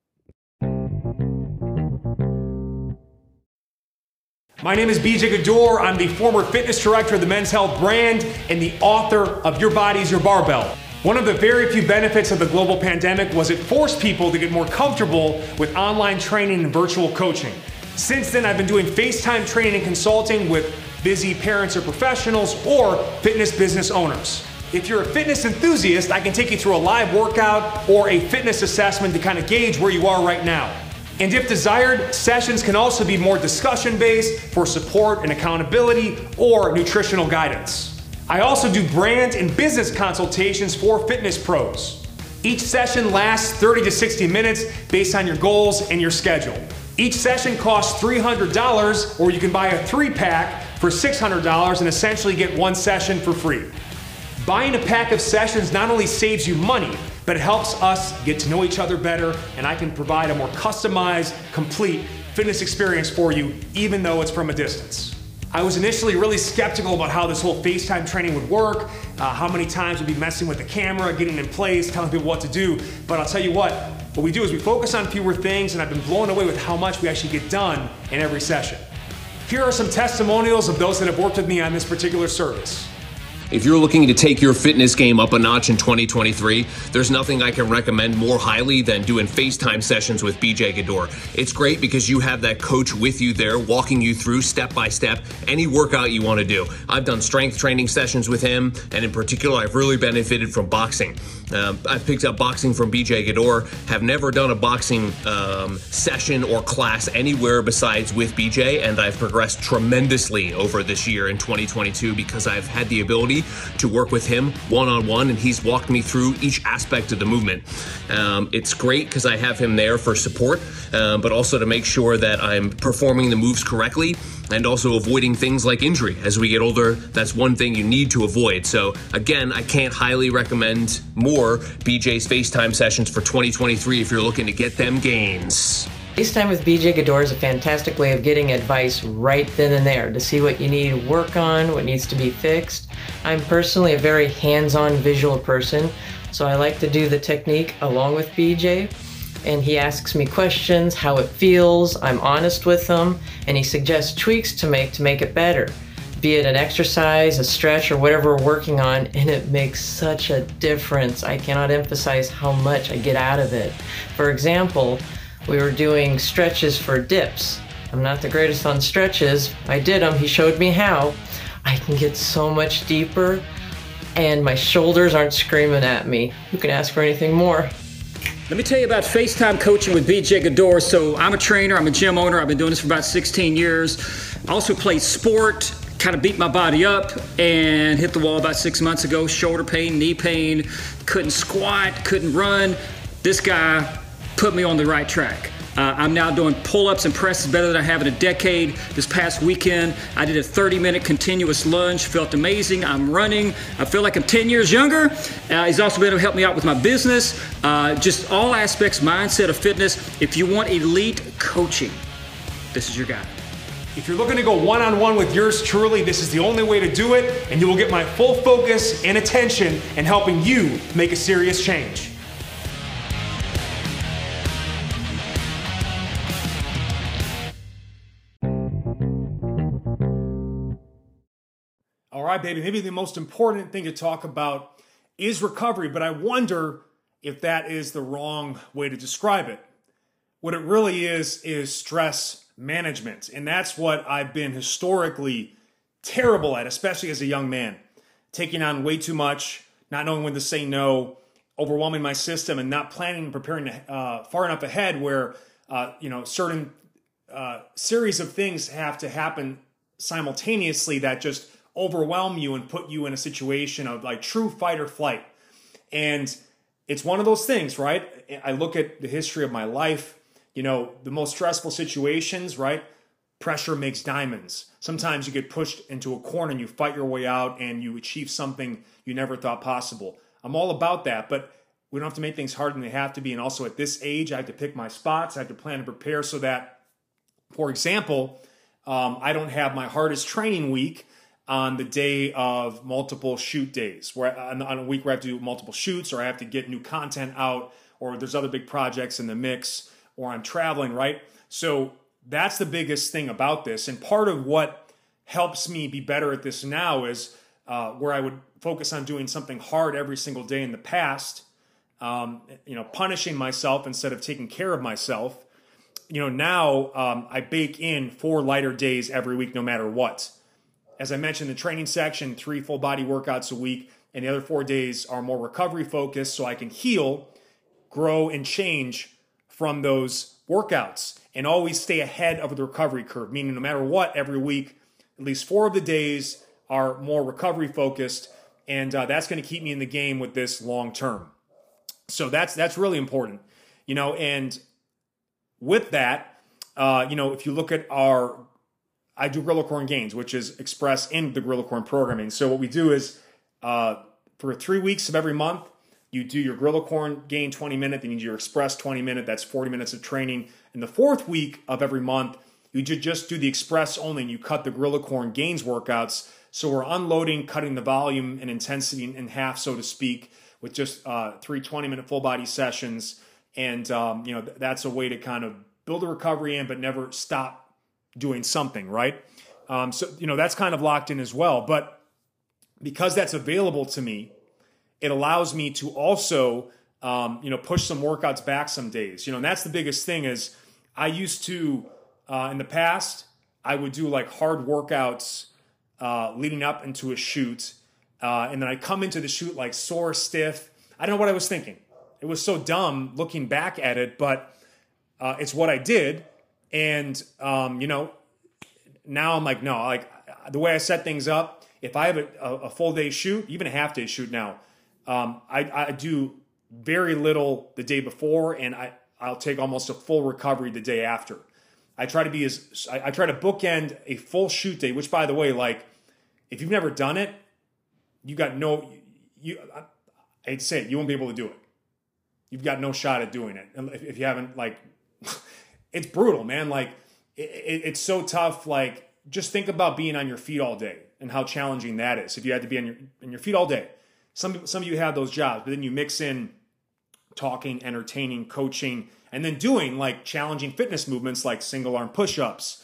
My name is BJ Gaddour. I'm the former fitness director of the Men's Health brand and the author of Your Body's Your Barbell. One of the very few benefits of the global pandemic was it forced people to get more comfortable with online training and virtual coaching. Since then, I've been doing FaceTime training and consulting with busy parents or professionals or fitness business owners. If you're a fitness enthusiast, I can take you through a live workout or a fitness assessment to kind of gauge where you are right now. And if desired, sessions can also be more discussion-based for support and accountability or nutritional guidance. I also do brand and business consultations for fitness pros. Each session lasts 30 to 60 minutes based on your goals and your schedule. Each session costs $300, or you can buy a 3-pack for $600 and essentially get one session for free. Buying a pack of sessions not only saves you money, but it helps us get to know each other better, and I can provide a more customized, complete fitness experience for you, even though it's from a distance. I was initially really skeptical about how this whole FaceTime training would work, how many times we'd be messing with the camera, getting in place, telling people what to do. But I'll tell you what we do is we focus on fewer things, and I've been blown away with how much we actually get done in every session. Here are some testimonials of those that have worked with me on this particular service. If you're looking to take your fitness game up a notch in 2023, there's nothing I can recommend more highly than doing FaceTime sessions with BJ Gaddour. It's great because you have that coach with you there, walking you through step by step any workout you want to do. I've done strength training sessions with him, and in particular, I've really benefited from boxing. I've picked up boxing from BJ Gaddour, have never done a boxing session or class anywhere besides with BJ, and I've progressed tremendously over this year in 2022 because I've had the ability opportunity to work with him one-on-one, and he's walked me through each aspect of the movement. It's great because I have him there for support, but also to make sure that I'm performing the moves correctly and also avoiding things like injury. As we get older, that's one thing you need to avoid. So again, I can't highly recommend more BJ's FaceTime sessions for 2023 if you're looking to get them gains. FaceTime with BJ Gaddour is a fantastic way of getting advice right then and there to see what you need to work on, what needs to be fixed. I'm personally a very hands-on visual person, so I like to do the technique along with BJ. And he asks me questions, how it feels, I'm honest with him, and he suggests tweaks to make it better. Be it an exercise, a stretch, or whatever we're working on, and it makes such a difference. I cannot emphasize how much I get out of it. For example, we were doing stretches for dips. I'm not the greatest on stretches. I did them, he showed me how. I can get so much deeper, and my shoulders aren't screaming at me. You can ask for anything more. Let me tell you about FaceTime coaching with BJ Gaddour. So I'm a trainer, I'm a gym owner, I've been doing this for about 16 years. I also played sport, kind of beat my body up and hit the wall about 6 months ago. Shoulder pain, knee pain, couldn't squat, couldn't run. This guy put me on the right track. I'm now doing pull-ups and presses better than I have in a decade. This past weekend, I did a 30-minute continuous lunge, felt amazing. I'm running. I feel like I'm 10 years younger. He's also been able to help me out with my business, just all aspects, mindset of fitness. If you want elite coaching, this is your guy. If you're looking to go one-on-one with yours truly, this is the only way to do it, and you will get my full focus and attention in helping you make a serious change. All right, baby, maybe the most important thing to talk about is recovery, but I wonder if that is the wrong way to describe it. What it really is stress management, and that's what I've been historically terrible at, especially as a young man. Taking on way too much, not knowing when to say no, overwhelming my system, and not planning and preparing far enough ahead where certain series of things have to happen simultaneously that just overwhelm you and put you in a situation of like true fight or flight. And it's one of those things, right? I look at the history of my life, the most stressful situations, right? Pressure makes diamonds. Sometimes you get pushed into a corner and you fight your way out and you achieve something you never thought possible. I'm all about that, but we don't have to make things harder than they have to be. And also at this age, I have to pick my spots. I have to plan and prepare so that, for example, I don't have my hardest training week on the day of multiple shoot days, where on a week where I have to do multiple shoots, or I have to get new content out, or there's other big projects in the mix, or I'm traveling, right? So that's the biggest thing about this. And part of what helps me be better at this now is where I would focus on doing something hard every single day in the past, punishing myself instead of taking care of myself. Now I bake in 4 lighter days every week, no matter what. As I mentioned, the training section, 3 full body workouts a week, and the other 4 days are more recovery focused so I can heal, grow, and change from those workouts and always stay ahead of the recovery curve, meaning no matter what, every week, at least 4 of the days are more recovery focused, and that's going to keep me in the game with this long term. So that's really important, and with that, if you look at I do Gorilla Core Gains, which is expressed in the Gorilla Core programming. So what we do is for 3 weeks of every month, you do your Gorilla Core Gain 20-minute, then you do your Express 20-minute, that's 40 minutes of training. In the 4th week of every month, you just do the Express only, and you cut the Gorilla Core Gains workouts. So we're unloading, cutting the volume and intensity in half, so to speak, with just 3 20-minute full body sessions. And that's a way to kind of build a recovery in, but never stop doing something, right? So that's kind of locked in as well. But because that's available to me, it allows me to also, push some workouts back some days. And that's the biggest thing is I used to, in the past, I would do like hard workouts leading up into a shoot. And then I'd come into the shoot like sore, stiff. I don't know what I was thinking. It was so dumb looking back at it, but it's what I did. And, now I'm like, no, like the way I set things up if I have a full day shoot, even a half day shoot now, I do very little the day before, and I'll take almost a full recovery the day after. I try to bookend a full shoot day, which, by the way, like, if you've never done it, I hate to say it, you won't be able to do it. You've got no shot at doing it. And if you haven't, like, it's brutal, man. Like, it's so tough. Like, just think about being on your feet all day and how challenging that is. If you had to be on your feet all day. Some of you have those jobs, but then you mix in talking, entertaining, coaching, and then doing like challenging fitness movements like single arm push-ups.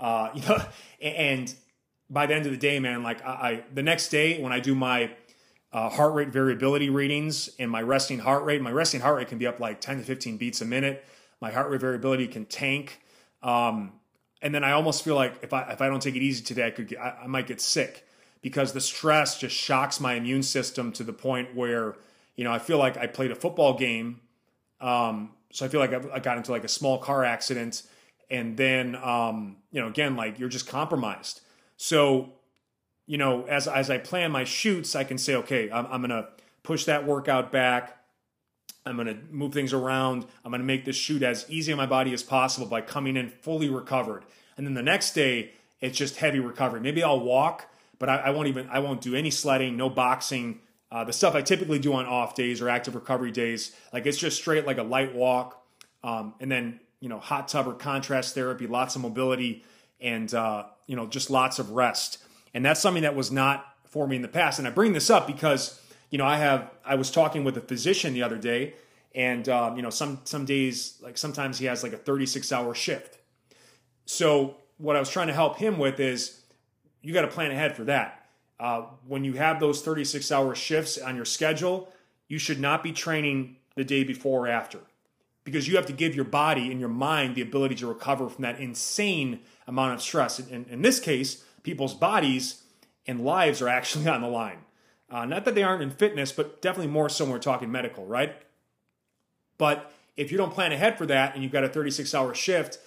And by the end of the day, man, like the next day when I do my heart rate variability readings and my resting heart rate can be up like 10 to 15 beats a minute. My heart rate variability can tank. And then I almost feel like if I don't take it easy today, I might get sick, because the stress just shocks my immune system to the point where, I feel like I played a football game. So I feel like I got into like a small car accident, and then, again, like, you're just compromised. So, as I plan my shoots, I can say, okay, I'm going to push that workout back. I'm going to move things around. I'm going to make this shoot as easy on my body as possible by coming in fully recovered. And then the next day, it's just heavy recovery. Maybe I'll walk, but I won't do any sledding, no boxing. The stuff I typically do on off days or active recovery days, like, it's just straight like a light walk, and then, hot tub or contrast therapy, lots of mobility, and, just lots of rest. And that's something that was not for me in the past. And I bring this up because, I was talking with a physician the other day, and, some days, like, sometimes he has like a 36-hour shift. So what I was trying to help him with is, you got to plan ahead for that. When you have those 36-hour shifts on your schedule, you should not be training the day before or after, because you have to give your body and your mind the ability to recover from that insane amount of stress. And in this case, people's bodies and lives are actually on the line. Not that they aren't in fitness, but definitely more so when we're talking medical, right? But if you don't plan ahead for that and you've got a 36-hour shift,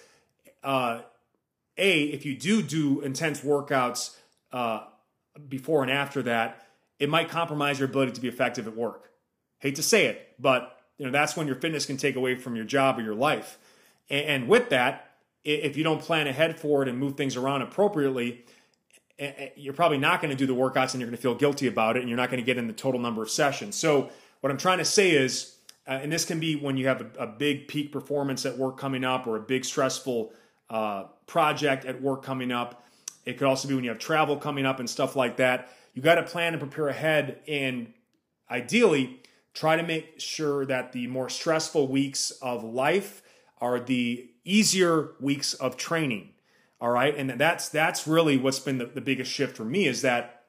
if you do intense workouts before and after that, it might compromise your ability to be effective at work. Hate to say it, but that's when your fitness can take away from your job or your life. And with that, if you don't plan ahead for it and move things around appropriately, you're probably not going to do the workouts, and you're going to feel guilty about it, and you're not going to get in the total number of sessions. So what I'm trying to say is, and this can be when you have a big peak performance at work coming up, or a big stressful project at work coming up. It could also be when you have travel coming up and stuff like that. You got to plan and prepare ahead, and ideally try to make sure that the more stressful weeks of life are the easier weeks of training. All right. And that's really what's been the biggest shift for me, is that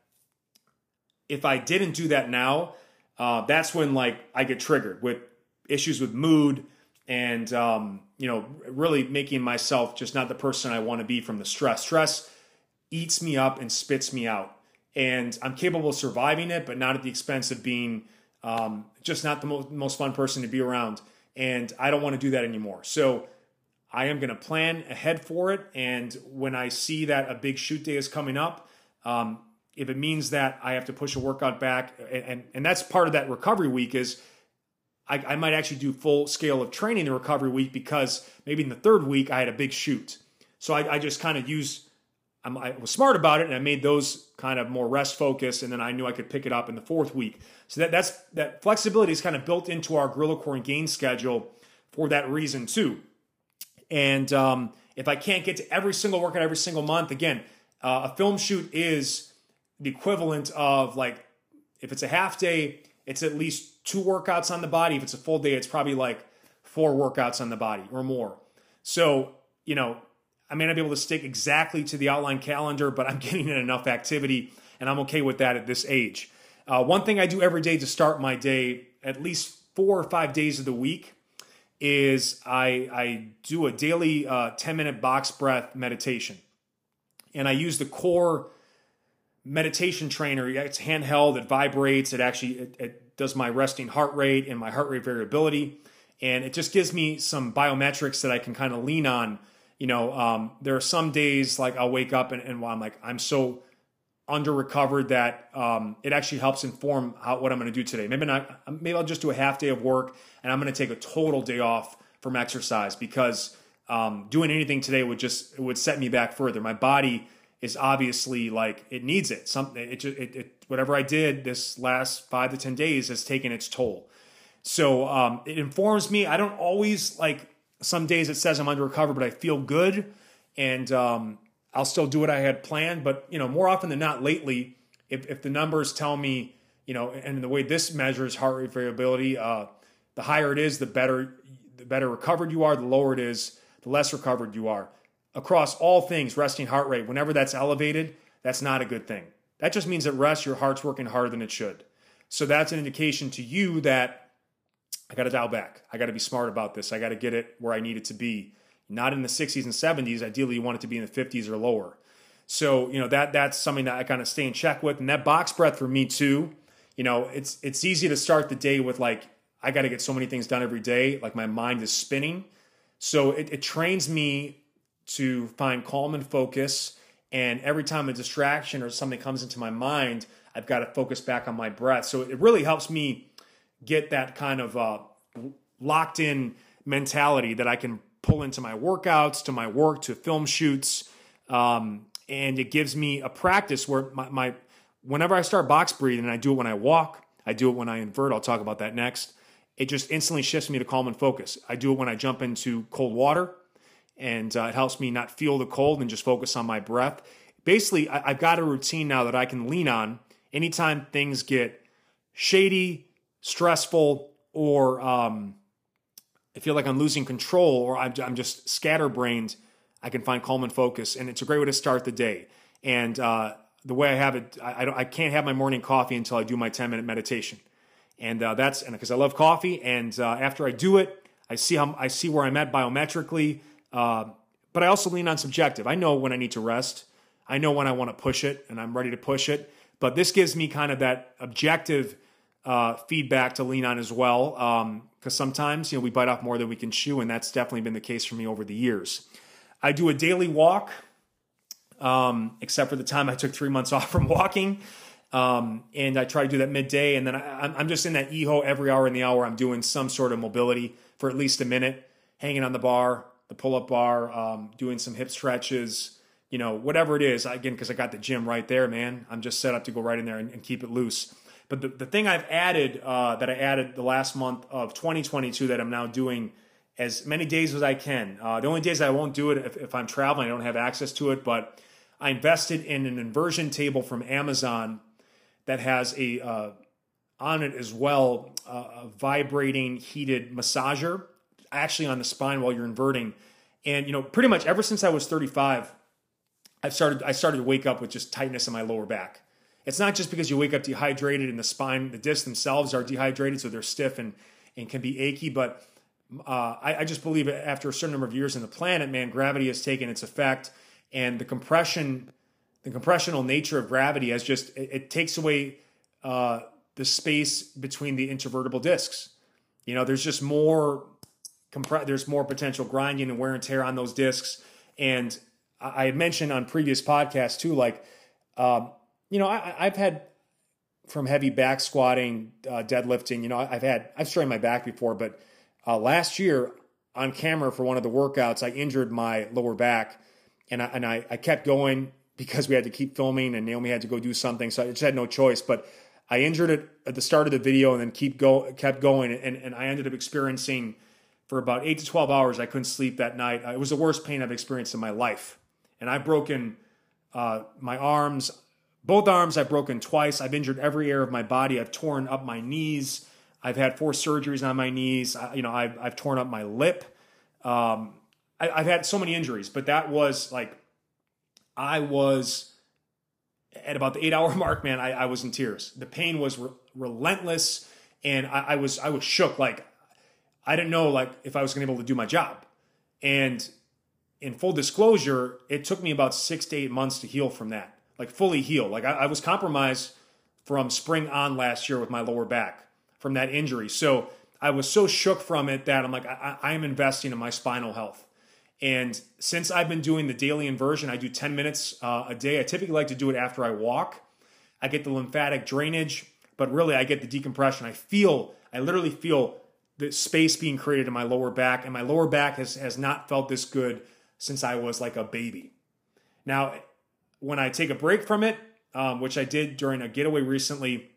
if I didn't do that now, that's when, like, I get triggered with issues with mood and, really making myself just not the person I want to be from the stress. Stress eats me up and spits me out. And I'm capable of surviving it, but not at the expense of being just not the most fun person to be around. And I don't want to do that anymore. So I am going to plan ahead for it. And when I see that a big shoot day is coming up, if it means that I have to push a workout back, and that's part of that recovery week, is I might actually do full scale of training the recovery week, because maybe in the third week I had a big shoot. So I just kind of I was smart about it, and I made those kind of more rest focused, and then I knew I could pick it up in the fourth week. So that flexibility is kind of built into our Gorilla Core and Gain schedule for that reason too. And if I can't get to every single workout every single month, again, a film shoot is the equivalent of, like, if it's a half day, it's at least 2 workouts on the body. If it's a full day, it's probably like 4 workouts on the body or more. So, I may not be able to stick exactly to the outline calendar, but I'm getting in enough activity, and I'm okay with that at this age. One thing I do every day to start my day, at least 4 or 5 days of the week, is I do a daily 10-minute box breath meditation. And I use the Core meditation trainer. It's handheld, it vibrates, it does my resting heart rate and my heart rate variability. And it just gives me some biometrics that I can kind of lean on. There are some days, like, I'll wake up and I'm like, I'm so under recovered that it actually helps inform what I'm going to do today. Maybe I'll just do a half day of work and I'm going to take a total day off from exercise because doing anything today would set me back further. My body is obviously like it needs it. Whatever I did this last 5 to 10 days has taken its toll. So it informs me. I don't always like some days it says I'm under recovered, but I feel good and I'll still do what I had planned. But more often than not lately, if the numbers tell me, and the way this measures heart rate variability, the higher it is, the better recovered you are. The lower it is, the less recovered you are. Across all things, resting heart rate, whenever that's elevated, that's not a good thing. That just means at rest, your heart's working harder than it should. So that's an indication to you that I got to dial back. I got to be smart about this. I got to get it where I need it to be. Not in the 60s and 70s. Ideally, you want it to be in the 50s or lower. So, that's something that I kind of stay in check with. And that box breath for me too, it's easy to start the day with like, I got to get so many things done every day. Like my mind is spinning. So it trains me to find calm and focus. And every time a distraction or something comes into my mind, I've got to focus back on my breath. So it really helps me get that kind of locked in mentality that I can pull into my workouts, to my work, to film shoots. And it gives me a practice where whenever I start box breathing, and I do it when I walk, I do it when I invert, I'll talk about that next. It just instantly shifts me to calm and focus. I do it when I jump into cold water, and it helps me not feel the cold and just focus on my breath. Basically, I've got a routine now that I can lean on anytime things get shady, stressful, or I feel like I'm losing control, or I'm just scatterbrained. I can find calm and focus, and it's a great way to start the day. And the way I have it, I can't have my morning coffee until I do my 10-minute meditation, and that's because I love coffee. And after I do it, I see where I'm at biometrically. But I also lean on subjective. I know when I need to rest. I know when I want to push it, and I'm ready to push it. But this gives me kind of that objective feedback to lean on as well. Because sometimes, we bite off more than we can chew, and that's definitely been the case for me over the years. I do a daily walk, except for the time I took 3 months off from walking. And I try to do that midday, and then I'm just in that EHO every hour in the hour. I'm doing some sort of mobility for at least a minute, hanging on the bar, the pull-up bar, doing some hip stretches, whatever it is. Again, because I got the gym right there, man. I'm just set up to go right in there and keep it loose. But the thing I've added, that I added the last month of 2022 that I'm now doing as many days as I can. The only days I won't do it if I'm traveling, I don't have access to it, but I invested in an inversion table from Amazon that has on it as well, a vibrating heated massager, actually on the spine while you're inverting. And, pretty much ever since I was 35, I started to wake up with just tightness in my lower back. It's not just because you wake up dehydrated and the spine, the discs themselves are dehydrated, so they're stiff and can be achy. But I just believe after a certain number of years in the planet, man, gravity has taken its effect, and the compressional nature of gravity has just it takes away the space between the intervertebral discs. There's just more there's more potential grinding and wear and tear on those discs. And I had mentioned on previous podcasts too, like. I've had from heavy back squatting, deadlifting, I've strained my back before, but last year on camera for one of the workouts, I injured my lower back, and I kept going because we had to keep filming and Naomi had to go do something. So I just had no choice, but I injured it at the start of the video and then kept going. And I ended up experiencing for about 8 to 12 hours. I couldn't sleep that night. It was the worst pain I've experienced in my life. And I've broken my arms. Both arms I've broken twice. I've injured every area of my body. I've torn up my knees. I've had 4 surgeries on my knees. I've torn up my lip. I've had so many injuries, but that was like, I was at about the 8-hour mark, man. I was in tears. The pain was relentless, and I was shook. Like I didn't know like if I was going to be able to do my job. And in full disclosure, it took me about 6 to 8 months to heal from that. Like fully heal. Like I was compromised from spring on last year with my lower back from that injury. So I was so shook from it that I'm like, I am investing in my spinal health. And since I've been doing the daily inversion, I do 10 minutes a day. I typically like to do it after I walk. I get the lymphatic drainage, but really I get the decompression. I literally feel the space being created in my lower back, and my lower back has not felt this good since I was like a baby. Now, when I take a break from it, which I did during a getaway recently,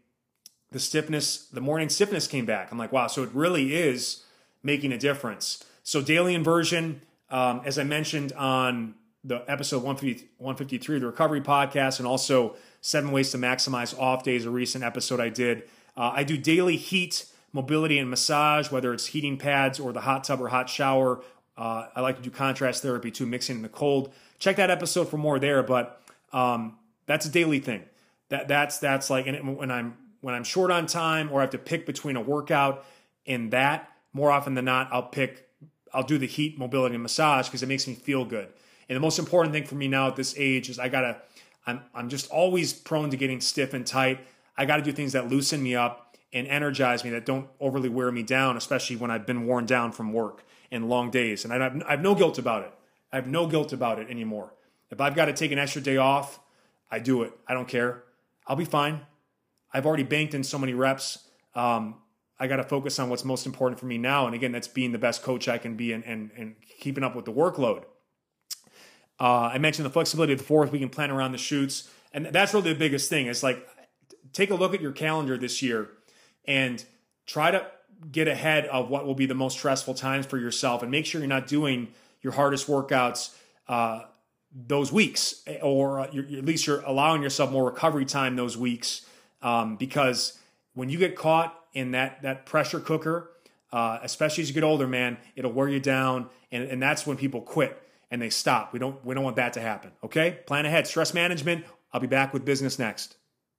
the morning stiffness came back. I'm like, wow, so it really is making a difference. So daily inversion, as I mentioned on the episode 153 of the Recovery Podcast, and also 7 Ways to Maximize Off Days, a recent episode I did. I do daily heat, mobility, and massage, whether it's heating pads or the hot tub or hot shower. I like to do contrast therapy too, mixing in the cold. Check that episode for more there, but that's a daily thing. That's like, and when I'm short on time or I have to pick between a workout and that, more often than not, I'll do the heat, mobility, and massage because it makes me feel good. And the most important thing for me now at this age is I'm just always prone to getting stiff and tight. I got to do things that loosen me up and energize me, that don't overly wear me down, especially when I've been worn down from work and long days. And I have no guilt about it. I have no guilt about it anymore. If I've got to take an extra day off, I do it. I don't care. I'll be fine. I've already banked in so many reps. I got to focus on what's most important for me now. And again, that's being the best coach I can be and keeping up with the workload. I mentioned the flexibility of the 4th. We can plan around the shoots. And that's really the biggest thing. It's like, take a look at your calendar this year and try to get ahead of what will be the most stressful times for yourself, and make sure you're not doing your hardest workouts those weeks, or at least you're allowing yourself more recovery time those weeks, because when you get caught in that pressure cooker, especially as you get older, man, it'll wear you down, and that's when people quit and they stop. We don't want that to happen. Okay? Plan ahead. Stress management. I'll be back with business next.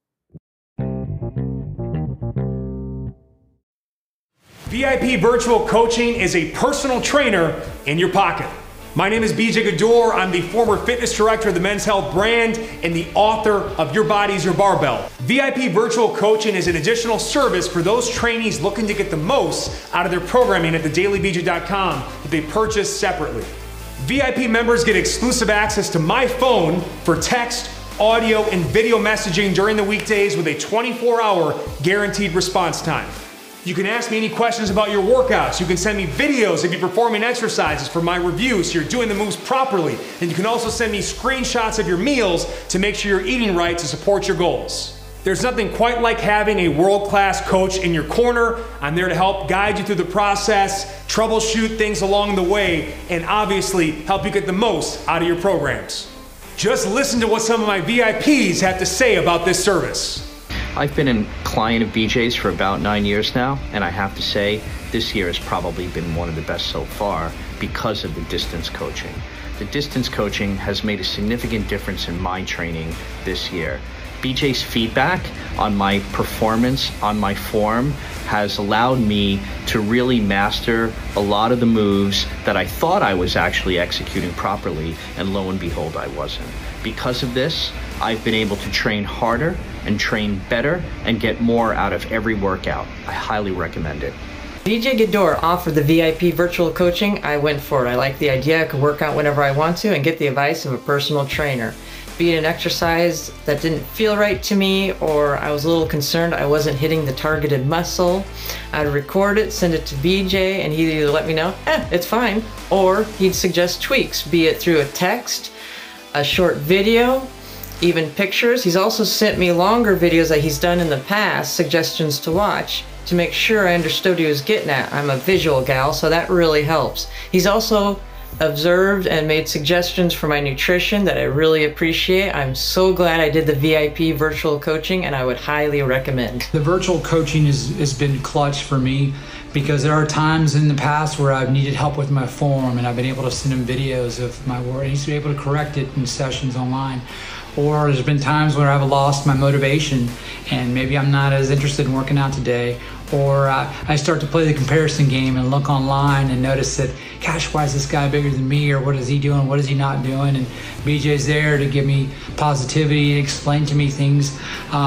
VIP Virtual Coaching is a personal trainer in your pocket. My name is BJ Gaddour. I'm the former fitness director of the Men's Health brand and the author of Your Body's Your Barbell. VIP Virtual Coaching is an additional service for those trainees looking to get the most out of their programming at thedailybj.com that they purchase separately. VIP members get exclusive access to my phone for text, audio, and video messaging during the weekdays with a 24-hour guaranteed response time. You can ask me any questions about your workouts. You can send me videos of you performing exercises for my review so you're doing the moves properly. And you can also send me screenshots of your meals to make sure you're eating right to support your goals. There's nothing quite like having a world-class coach in your corner. I'm there to help guide you through the process, troubleshoot things along the way, and obviously help you get the most out of your programs. Just listen to what some of my VIPs have to say about this service. I've been a client of BJ's for about 9 years now, and I have to say this year has probably been one of the best so far because of the distance coaching. The distance coaching has made a significant difference in my training this year. BJ's feedback on my performance, on my form, has allowed me to really master a lot of the moves that I thought I was actually executing properly, and lo and behold, I wasn't. Because of this, I've been able to train harder and train better and get more out of every workout. I highly recommend it. BJ Gaddour offered the VIP virtual coaching. I went for it. I like the idea I could work out whenever I want to and get the advice of a personal trainer. Be it an exercise that didn't feel right to me, or I was a little concerned I wasn't hitting the targeted muscle, I'd record it, send it to BJ, and he'd either let me know, it's fine, or he'd suggest tweaks, be it through a text, a short video, even pictures. He's also sent me longer videos that he's done in the past, suggestions to watch, to make sure I understood what he was getting at. I'm a visual gal, so that really helps. He's also observed and made suggestions for my nutrition that I really appreciate. I'm so glad I did the VIP virtual coaching, and I would highly recommend. The virtual coaching has been clutch for me, because there are times in the past where I've needed help with my form, and I've been able to send him videos of my work, and he's been able to correct it in sessions online. Or there's been times where I've lost my motivation and maybe I'm not as interested in working out today, or I start to play the comparison game and look online and notice that, gosh, why is this guy bigger than me, or what is he doing, what is he not doing? And BJ's there to give me positivity and explain to me things,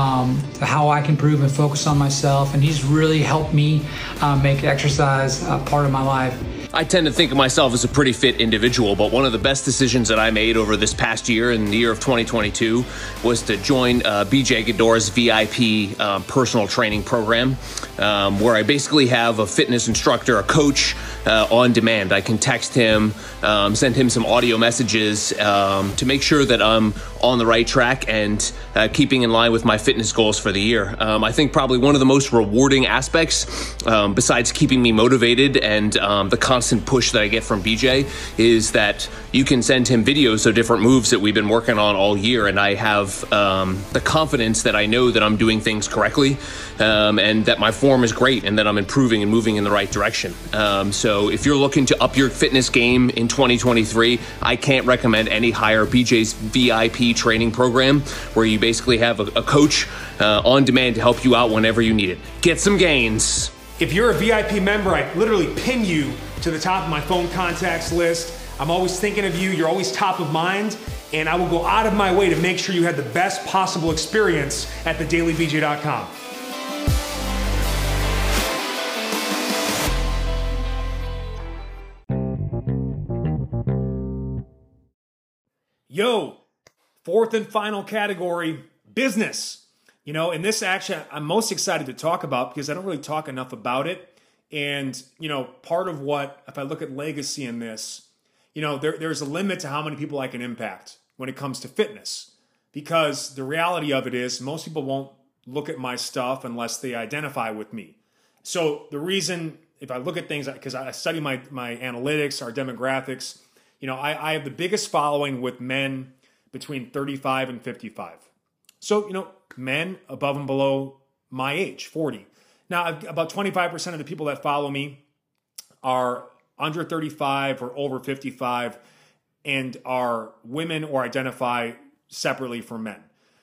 how I can improve and focus on myself, and he's really helped me make exercise part of my life. I tend to think of myself as a pretty fit individual, but one of the best decisions that I made over this past year, in the year of 2022, was to join BJ Gaddour's VIP personal training program, where I basically have a fitness instructor, a coach on demand. I can text him, send him some audio messages to make sure that I'm on the right track and keeping in line with my fitness goals for the year. I think probably one of the most rewarding aspects, besides keeping me motivated and the constant push that I get from BJ, is that you can send him videos of different moves that we've been working on all year, and I have the confidence that I know that I'm doing things correctly, and that my form is great and that I'm improving and moving in the right direction. So if you're looking to up your fitness game in 2023, I can't recommend any higher BJ's VIP training program, where you basically have a coach on demand to help you out whenever you need it. Get some gains. If you're a VIP member, I literally pin you to the top of my phone contacts list. I'm always thinking of you. You're always top of mind. And I will go out of my way to make sure you have the best possible experience at thedailybj.com. Yo, fourth and final category, business. You know, and this actually I'm most excited to talk about because I don't really talk enough about it. And, you know, part of what, if I look at legacy in this, you know, there's a limit to how many people I can impact when it comes to fitness. Because the reality of it is most people won't look at my stuff unless they identify with me. So the reason, if I look at things, because I study my analytics, our demographics, you know, I have the biggest following with men between 35 and 55. So, you know, men above and below my age, 40. Now, about 25% of the people that follow me are under 35 or over 55 and are women or identify separately from men.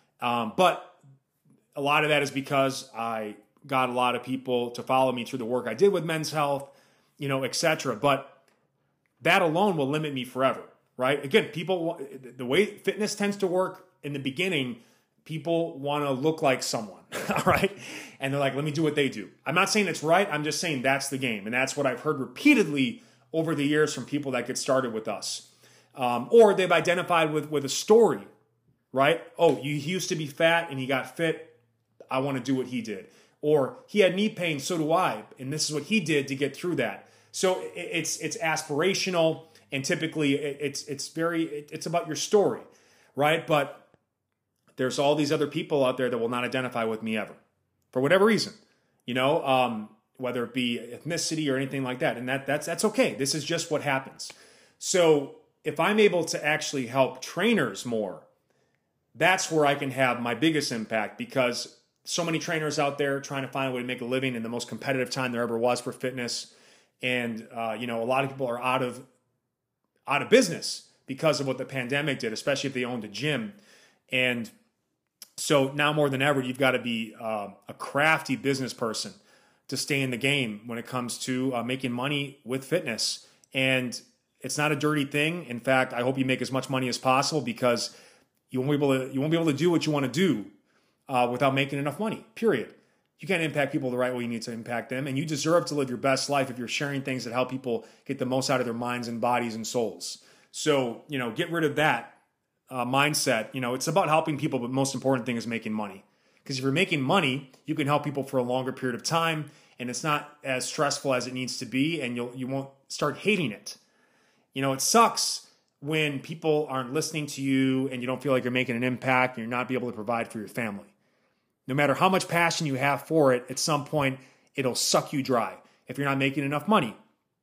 But a lot of that is because I got a lot of people to follow me through the work I did with Men's Health, you know, etc. But that alone will limit me forever, right? Again, people, the way fitness tends to work in the beginning, people want to look like someone, all right? And they're like, let me do what they do. I'm not saying it's right. I'm just saying that's the game. And that's what I've heard repeatedly over the years from people that get started with us. Or they've identified with a story, right? Oh, he used to be fat and he got fit. I want to do what he did. Or he had knee pain, so do I. And this is what he did to get through that. So it's aspirational, and typically it's about your story, right? But there's all these other people out there that will not identify with me ever, for whatever reason, you know, whether it be ethnicity or anything like that, and that's okay. This is just what happens. So if I'm able to actually help trainers more, that's where I can have my biggest impact, because so many trainers out there trying to find a way to make a living in the most competitive time there ever was for fitness. And, you know, a lot of people are out of business because of what the pandemic did, especially if they owned a gym. And so now more than ever, you've got to be a crafty business person to stay in the game when it comes to making money with fitness. And it's not a dirty thing. In fact, I hope you make as much money as possible, because you won't be able to do what you want to do without making enough money, period. You can't impact people the right way you need to impact them. And you deserve to live your best life if you're sharing things that help people get the most out of their minds and bodies and souls. So, you know, get rid of that mindset. You know, it's about helping people, but the most important thing is making money. Because if you're making money, you can help people for a longer period of time, and it's not as stressful as it needs to be, and you won't start hating it. You know, it sucks when people aren't listening to you and you don't feel like you're making an impact and you're not be able to provide for your family. No matter how much passion you have for it, at some point, it'll suck you dry if you're not making enough money.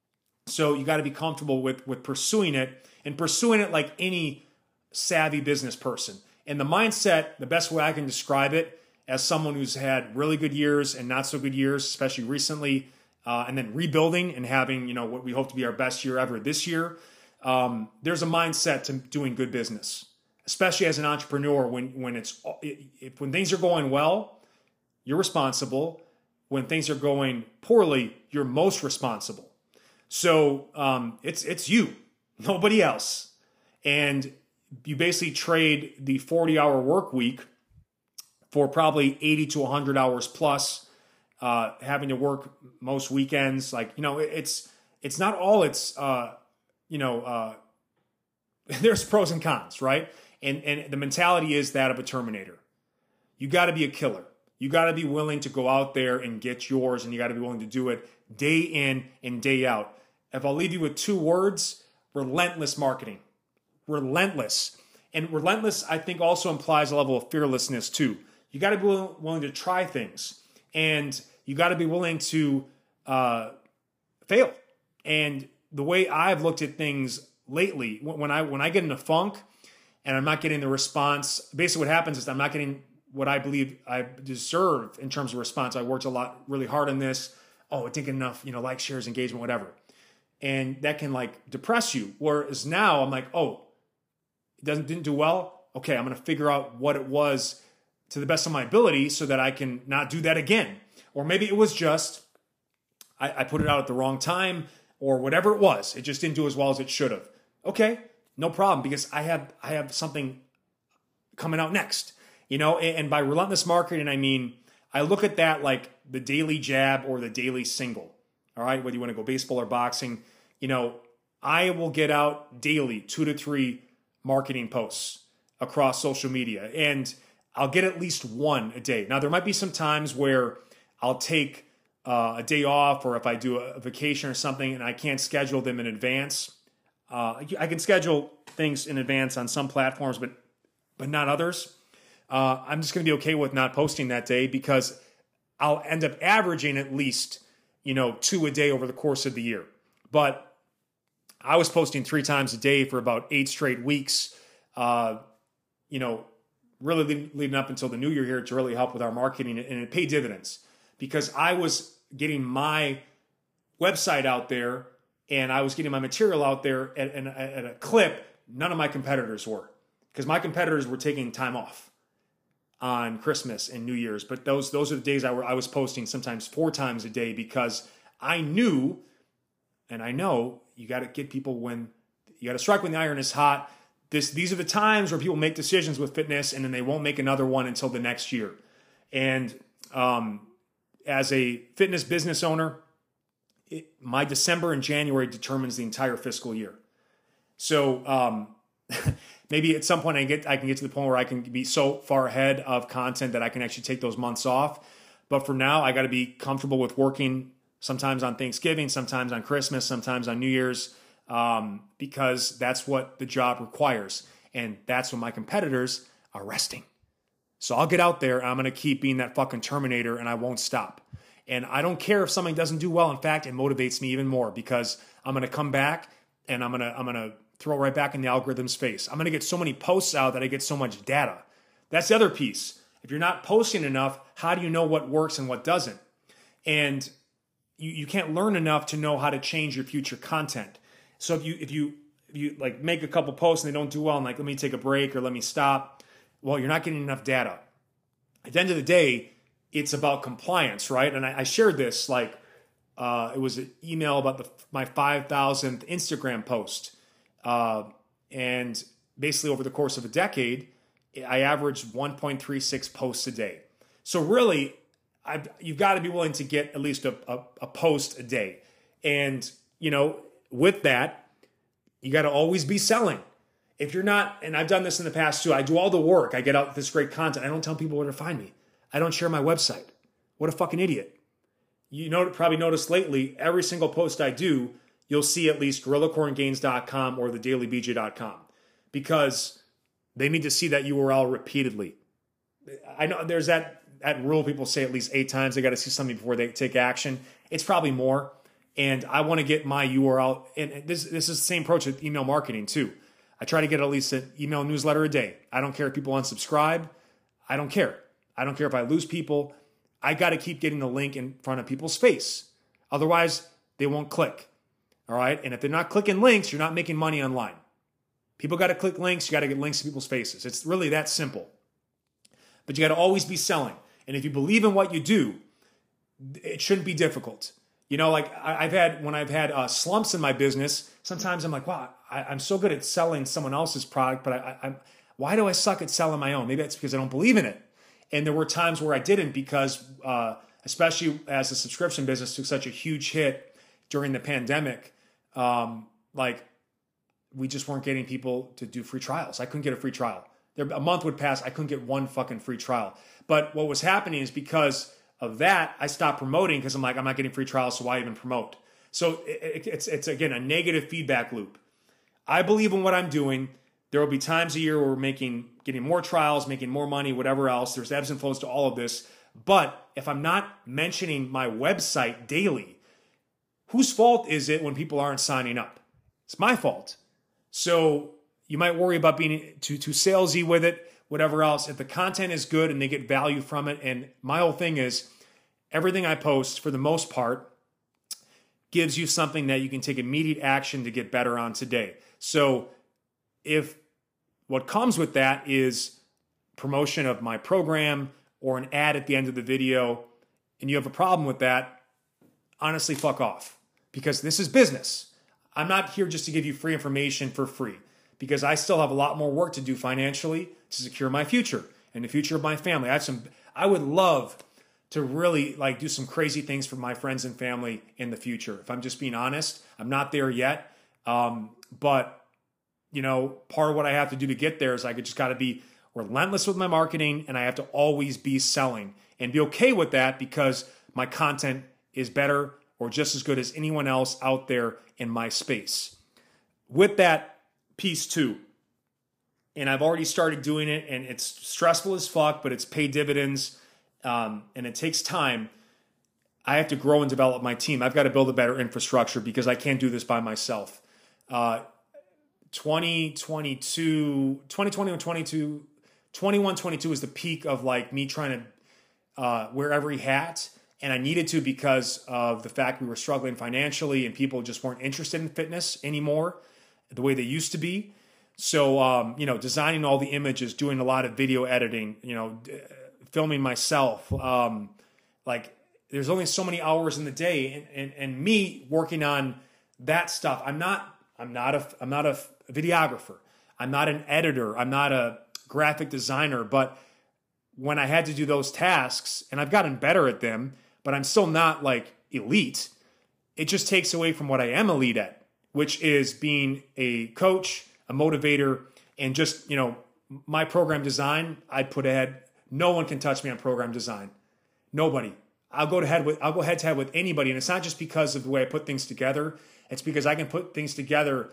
So you got to be comfortable with pursuing it, and pursuing it like any savvy business person. And the mindset, the best way I can describe it, as someone who's had really good years and not so good years, especially recently, and then rebuilding and having, you know, what we hope to be our best year ever this year, there's a mindset to doing good business. Especially as an entrepreneur, when things are going well, you're responsible. When things are going poorly, you're most responsible. So it's you, nobody else. And you basically trade the 40-hour work week for probably 80 to 100 hours plus, having to work most weekends. Like, you know, it's it's not all it's, there's pros and cons, right? And the mentality is that of a Terminator. You got to be a killer. You got to be willing to go out there and get yours, and you got to be willing to do it day in and day out. If I'll leave you with 2 words, relentless marketing. Relentless. And relentless, I think, also implies a level of fearlessness too. You got to be willing to try things, and you got to be willing to fail. And the way I've looked at things lately, when I get in a funk and I'm not getting the response, basically what happens is I'm not getting what I believe I deserve in terms of response. I worked really hard on this. Oh, it didn't get enough, likes, shares, engagement, whatever. And that can depress you. Whereas now I'm like, oh, it didn't do well. Okay, I'm going to figure out what it was to the best of my ability so that I can not do that again. Or maybe it was just, I put it out at the wrong time, or whatever it was. It just didn't do as well as it should have. Okay, no problem, because I have something coming out next. And by relentless marketing, I mean, I look at that like the daily jab or the daily single. All right, whether you want to go baseball or boxing, I will get out daily 2 to 3 marketing posts across social media, and I'll get at least 1 a day. Now, there might be some times where I'll take a day off, or if I do a vacation or something and I can't schedule them in advance. I can schedule things in advance on some platforms, but not others. I'm just going to be okay with not posting that day, because I'll end up averaging at least 2 a day over the course of the year. But I was posting 3 times a day for about 8 straight weeks, really leading up until the new year here, to really help with our marketing, and it paid dividends, because I was getting my website out there and I was getting my material out there at a clip none of my competitors were, because my competitors were taking time off on Christmas and New Year's. But those are the days I was posting sometimes 4 times a day, because I knew, and I know, you got to get people when you got to strike when the iron is hot. These are the times where people make decisions with fitness, and then they won't make another one until the next year. And as a fitness business owner, my December and January determines the entire fiscal year. So maybe at some point I can get to the point where I can be so far ahead of content that I can actually take those months off. But for now, I got to be comfortable with working sometimes on Thanksgiving, sometimes on Christmas, sometimes on New Year's, because that's what the job requires. And that's when my competitors are resting. So I'll get out there and I'm going to keep being that fucking Terminator, and I won't stop. And I don't care if something doesn't do well. In fact, it motivates me even more, because I'm going to come back and I'm going to throw it right back in the algorithm's face. I'm going to get so many posts out that I get so much data. That's the other piece. If you're not posting enough, how do you know what works and what doesn't? And you can't learn enough to know how to change your future content. So if you like make a couple posts and they don't do well, and like, let me take a break or let me stop, well, you're not getting enough data. At the end of the day, it's about compliance, right? And I shared this, it was an email about my 5,000th Instagram post. And basically over the course of a decade, I averaged 1.36 posts a day. So really, you've got to be willing to get at least a post a day. And, with that, you got to always be selling. If you're not, and I've done this in the past too, I do all the work. I get out this great content. I don't tell people where to find me. I don't share my website. What a fucking idiot. Probably noticed lately, every single post I do, you'll see at least GorillaCornGains.com or thedailybj.com, because they need to see that URL repeatedly. I know there's that rule people say at least 8 times they got to see something before they take action. It's probably more. And I want to get my URL. And this is the same approach with email marketing too. I try to get at least an email newsletter a day. I don't care if people unsubscribe. I don't care. I don't care if I lose people. I got to keep getting the link in front of people's face. Otherwise, they won't click. All right. And if they're not clicking links, you're not making money online. People got to click links. You got to get links to people's faces. It's really that simple. But you got to always be selling. And if you believe in what you do, it shouldn't be difficult. When I've had slumps in my business, sometimes I'm like, wow, I'm so good at selling someone else's product, but why do I suck at selling my own? Maybe that's because I don't believe in it. And there were times where I didn't, because especially as the subscription business took such a huge hit during the pandemic, like we just weren't getting people to do free trials. I couldn't get a free trial. A month would pass. I couldn't get one fucking free trial. But what was happening is because of that, I stopped promoting because I'm like, I'm not getting free trials, so why even promote? So it's again, a negative feedback loop. I believe in what I'm doing. There will be times a year where we're getting more trials, making more money, whatever else. There's ebbs and flows to all of this. But if I'm not mentioning my website daily, whose fault is it when people aren't signing up? It's my fault. So you might worry about being too salesy with it, whatever else. If the content is good and they get value from it, and my whole thing is everything I post, for the most part, gives you something that you can take immediate action to get better on today. So if what comes with that is promotion of my program or an ad at the end of the video, and you have a problem with that, honestly, fuck off. Because this is business. I'm not here just to give you free information for free, because I still have a lot more work to do financially to secure my future and the future of my family. I would love to really like do some crazy things for my friends and family in the future. If I'm just being honest, I'm not there yet. But you know, part of what I have to do to get there is I just got to be relentless with my marketing, and I have to always be selling and be okay with that, because my content is better or just as good as anyone else out there in my space. With that piece too, and I've already started doing it, and it's stressful as fuck, but it's paid dividends, and it takes time. I have to grow and develop my team. I've got to build a better infrastructure because I can't do this by myself. 2021, 22 is the peak of like me trying to wear every hat. And I needed to because of the fact we were struggling financially and people just weren't interested in fitness anymore the way they used to be. So, you know, designing all the images, doing a lot of video editing, you know, filming myself. Like there's only so many hours in the day, and me working on that stuff. I'm not a videographer. I'm not an editor. I'm not a graphic designer. But when I had to do those tasks, and I've gotten better at them, but I'm still not like elite, it just takes away from what I am elite at, which is being a coach, a motivator, and just, you know, my program design, I'd put ahead. No one can touch me on program design. Nobody. I'll go head to head with anybody. And it's not just because of the way I put things together. It's because I can put things together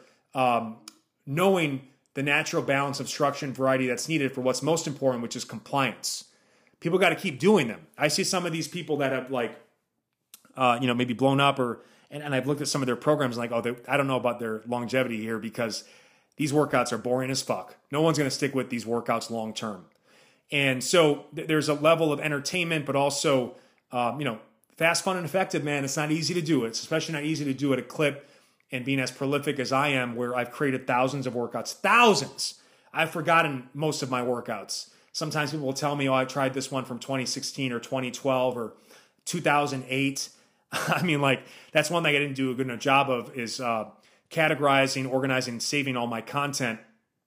knowing the natural balance of structure and variety that's needed for what's most important, which is compliance. People got to keep doing them. I see some of these people that have like, you know, maybe blown up and I've looked at some of their programs and like, oh, I don't know about their longevity here because these workouts are boring as fuck. No one's going to stick with these workouts long term. And so there's a level of entertainment, but also, you know, fast, fun, and effective, man. It's not easy to do it. It's especially not easy to do at a clip and being as prolific as I am, where I've created thousands of workouts. Thousands! I've forgotten most of my workouts. Sometimes people will tell me, oh, I tried this one from 2016 or 2012 or 2008. I mean, like, that's one thing I didn't do a good enough job of is categorizing, organizing, and saving all my content.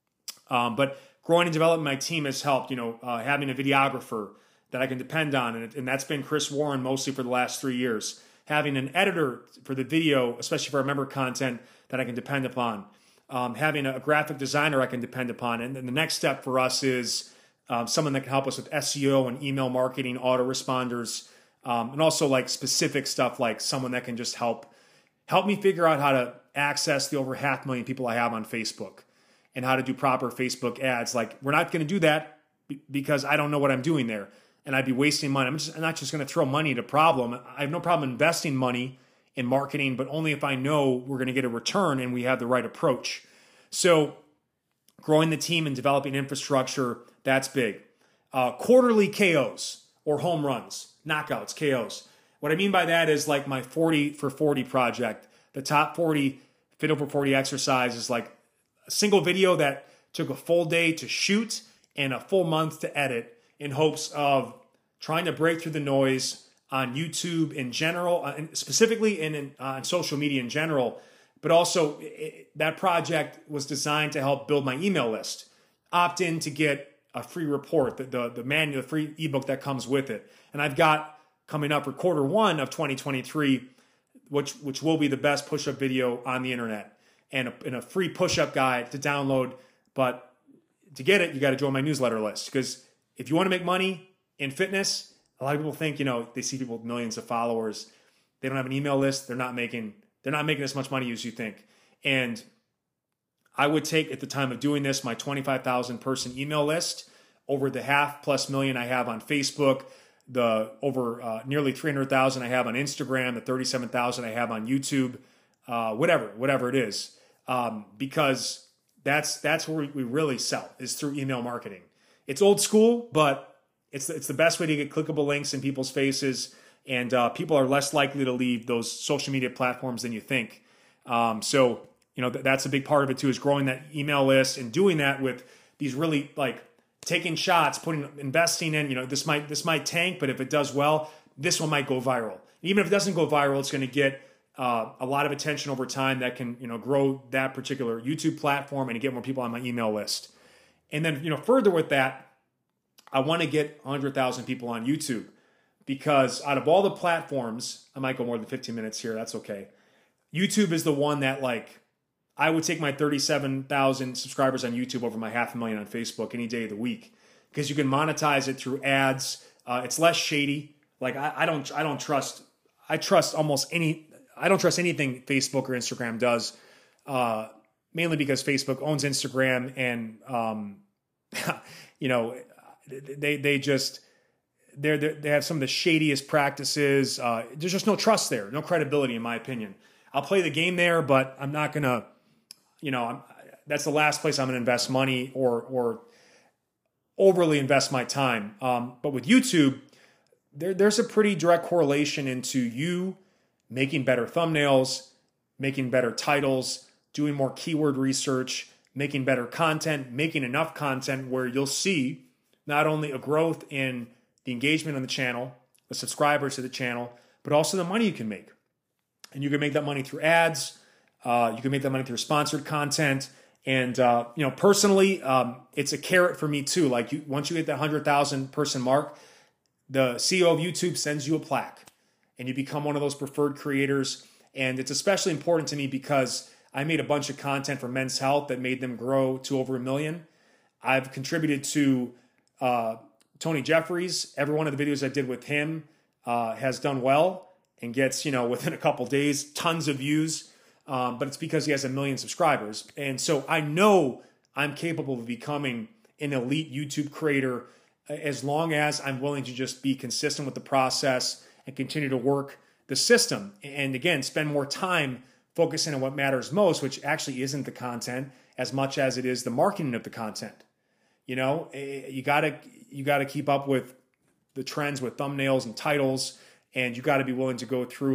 But growing and developing my team has helped, you know, having a videographer that I can depend on. And that's been Chris Warren mostly for the last 3 years. Having an editor for the video, especially for our member content, that I can depend upon. Having a graphic designer I can depend upon. And then the next step for us is someone that can help us with SEO and email marketing, autoresponders, and also like specific stuff like someone that can just help me figure out how to access the over 500,000 people I have on Facebook and how to do proper Facebook ads. Like, we're not going to do that because I don't know what I'm doing there. And I'd be wasting money. I'm not just going to throw money at a problem. I have no problem investing money in marketing, but only if I know we're going to get a return and we have the right approach. So growing the team and developing infrastructure, that's big. Quarterly KOs or home runs, knockouts, KOs. What I mean by that is like my 40 for 40 project. The top 40 Fit Over 40 exercise is like a single video that took a full day to shoot and a full month to edit, in hopes of trying to break through the noise on YouTube in general, and specifically on social media in general. But also, that project was designed to help build my email list. Opt in to get a free report, the manual, the free ebook that comes with it. And I've got coming up for Q1 of 2023, which will be the best push-up video on the internet, and a free push-up guide to download. But to get it, you got to join my newsletter list, because if you want to make money in fitness, a lot of people think, they see people with millions of followers, they don't have an email list, they're not making as much money as you think. And I would take, at the time of doing this, my 25,000 person email list over the +5 million I have on Facebook, the over nearly 300,000 I have on Instagram, the 37,000 I have on YouTube, whatever it is, because that's where we really sell, is through email marketing. It's old school, but it's the best way to get clickable links in people's faces, and people are less likely to leave those social media platforms than you think. So that's a big part of it too, is growing that email list and doing that with these really like taking shots, investing in, this might tank, but if it does well, this one might go viral. Even if it doesn't go viral, it's going to get a lot of attention over time that can, grow that particular YouTube platform and get more people on my email list. And then, further with that, I want to get 100,000 people on YouTube, because out of all the platforms, I might go more than 15 minutes here. That's okay. YouTube is the one that, like, I would take my 37,000 subscribers on YouTube over my 500,000 on Facebook any day of the week, because you can monetize it through ads. It's less shady. Like I don't trust anything Facebook or Instagram does, mainly because Facebook owns Instagram, and they have some of the shadiest practices. There's just no trust there, no credibility, in my opinion. I'll play the game there, but I'm not gonna, that's the last place I'm gonna invest money or overly invest my time. But with YouTube, there's a pretty direct correlation into you making better thumbnails, making better titles, doing more keyword research, making better content, making enough content where you'll see not only a growth in the engagement on the channel, the subscribers to the channel, but also the money you can make. And you can make that money through ads. You can make that money through sponsored content. And, personally, it's a carrot for me too. Like once you hit that 100,000 person mark, the CEO of YouTube sends you a plaque and you become one of those preferred creators. And it's especially important to me because I made a bunch of content for Men's Health that made them grow to over 1 million. I've contributed to Tony Jeffries. Every one of the videos I did with him has done well and gets, within a couple days, tons of views. But it's because he has 1 million subscribers. And so I know I'm capable of becoming an elite YouTube creator as long as I'm willing to just be consistent with the process and continue to work the system. And again, spend more time focusing on what matters most, which actually isn't the content as much as it is the marketing of the content. You gotta keep up with the trends with thumbnails and titles, and you gotta be willing to go through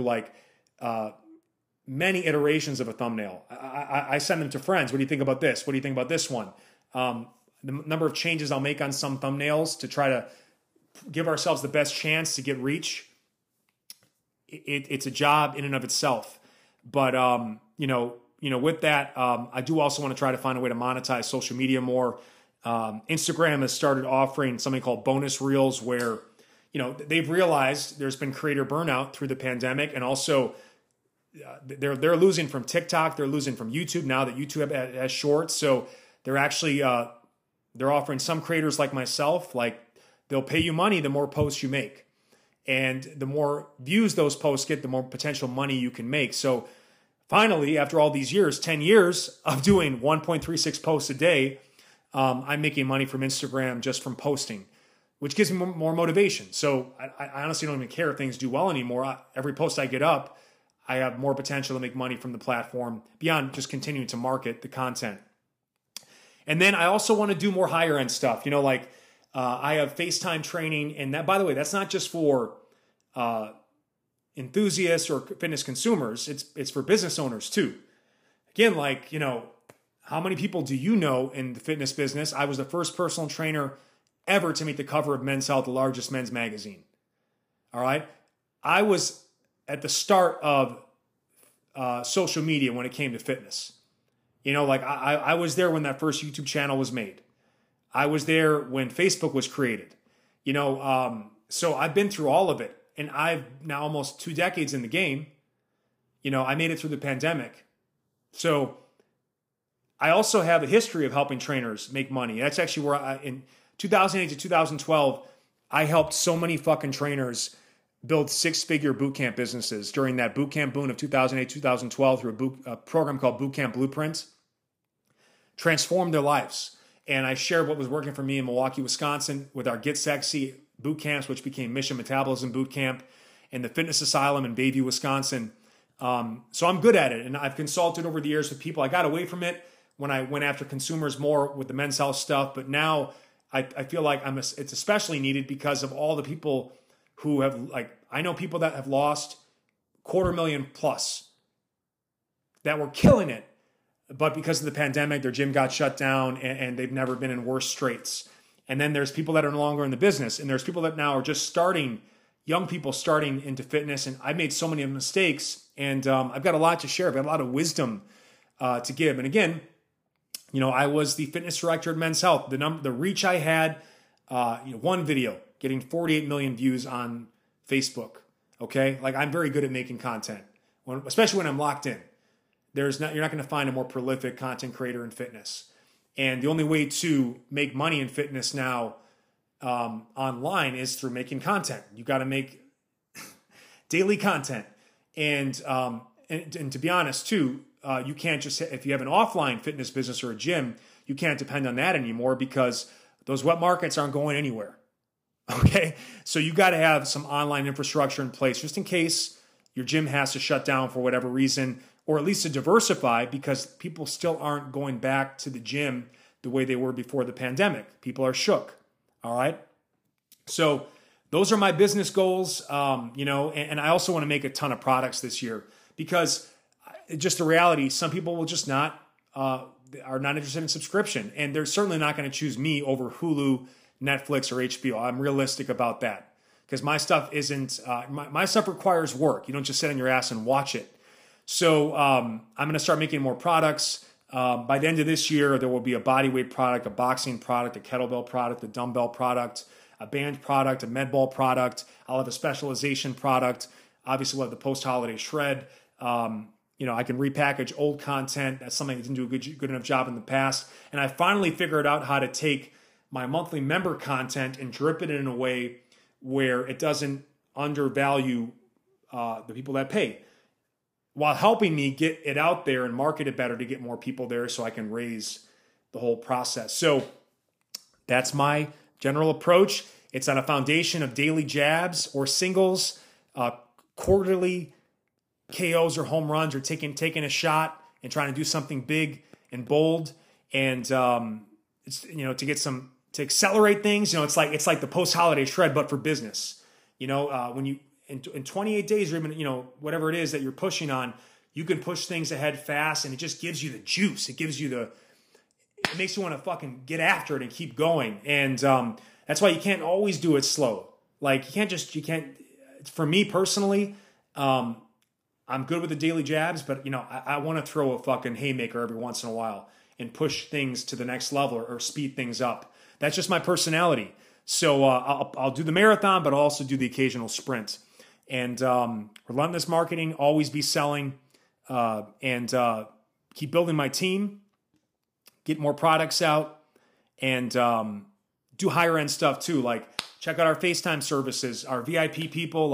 many iterations of a thumbnail. I send them to friends. What do you think about this? What do you think about this one? The number of changes I'll make on some thumbnails to try to give ourselves the best chance to get reach. It's a job in and of itself. But, with that, I do also want to try to find a way to monetize social media more. Instagram has started offering something called bonus reels where, they've realized there's been creator burnout through the pandemic, and also they're losing from TikTok, they're losing from YouTube now that YouTube has shorts. So they're actually they're offering some creators like myself, like they'll pay you money the more posts you make, and the more views those posts get, the more potential money you can make. So finally, after all these years, 10 years of doing 1.36 posts a day, I'm making money from Instagram just from posting, which gives me more motivation. So I honestly don't even care if things do well anymore. Every post I get up, I have more potential to make money from the platform beyond just continuing to market the content. And then I also want to do more higher end stuff. I have FaceTime training, and that, by the way, that's not just for enthusiasts or fitness consumers. It's for business owners too. Again, how many people do you know in the fitness business? I was the first personal trainer ever to make the cover of Men's Health, the largest men's magazine. All right. I was at the start of social media when it came to fitness. I was there when that first YouTube channel was made. I was there when Facebook was created. So I've been through all of it, and I've now almost 2 decades in the game. I made it through the pandemic. So I also have a history of helping trainers make money. That's actually where in 2008 to 2012, I helped so many fucking trainers build 6-figure bootcamp businesses during that bootcamp boom of 2008, 2012 through a program called Bootcamp Blueprints. Transformed their lives. And I shared what was working for me in Milwaukee, Wisconsin with our Get Sexy boot camps, which became Mission Metabolism Bootcamp, and the Fitness Asylum in Bayview, Wisconsin. So I'm good at it. And I've consulted over the years with people. I got away from it when I went after consumers more with the Men's Health stuff. But now I feel like it's especially needed because of all the people who have, I know people that have lost $250,000 plus that were killing it. But because of the pandemic, their gym got shut down and they've never been in worse straits. And then there's people that are no longer in the business. And there's people that now are just starting, young people starting into fitness. And I've made so many mistakes. And I've got a lot to share. I've got a lot of wisdom to give. And again, I was the fitness director at Men's Health. The reach I had, one video getting 48 million views on Facebook. Okay, I'm very good at making content, especially when I'm locked in. You're not going to find a more prolific content creator in fitness. And the only way to make money in fitness now online is through making content. You got to make daily content, and to be honest too. You can't just, if you have an offline fitness business or a gym, you can't depend on that anymore because those wet markets aren't going anywhere. Okay. So you got to have some online infrastructure in place just in case your gym has to shut down for whatever reason, or at least to diversify because people still aren't going back to the gym the way they were before the pandemic. People are shook. All right. So those are my business goals. And I also want to make a ton of products this year because just the reality, some people will just are not interested in subscription. And they're certainly not going to choose me over Hulu, Netflix, or HBO. I'm realistic about that because my stuff isn't, my stuff requires work. You don't just sit on your ass and watch it. So I'm going to start making more products. By the end of this year, there will be a bodyweight product, a boxing product, a kettlebell product, a dumbbell product, a band product, a med ball product. I'll have a specialization product. Obviously, we'll have the post-holiday shred. I can repackage old content. That's something I didn't do a good enough job in the past. And I finally figured out how to take my monthly member content and drip it in a way where it doesn't undervalue the people that pay, while helping me get it out there and market it better to get more people there so I can raise the whole process. So that's my general approach. It's on a foundation of daily jabs or singles, quarterly KOs or home runs, or taking a shot and trying to do something big and bold, and to accelerate things. It's like the post-holiday shred, but for business. When you in 28 days, or even whatever it is that you're pushing on, you can push things ahead fast, and it just gives you the juice. It gives you it makes you want to fucking get after it and keep going. And that's why you can't always do it slow. You can't. For me personally. I'm good with the daily jabs, but I want to throw a fucking haymaker every once in a while and push things to the next level or speed things up. That's just my personality. So I'll do the marathon, but I'll also do the occasional sprint. And relentless marketing, always be selling, and keep building my team, get more products out, and do higher end stuff too. Check out our FaceTime services, our VIP people.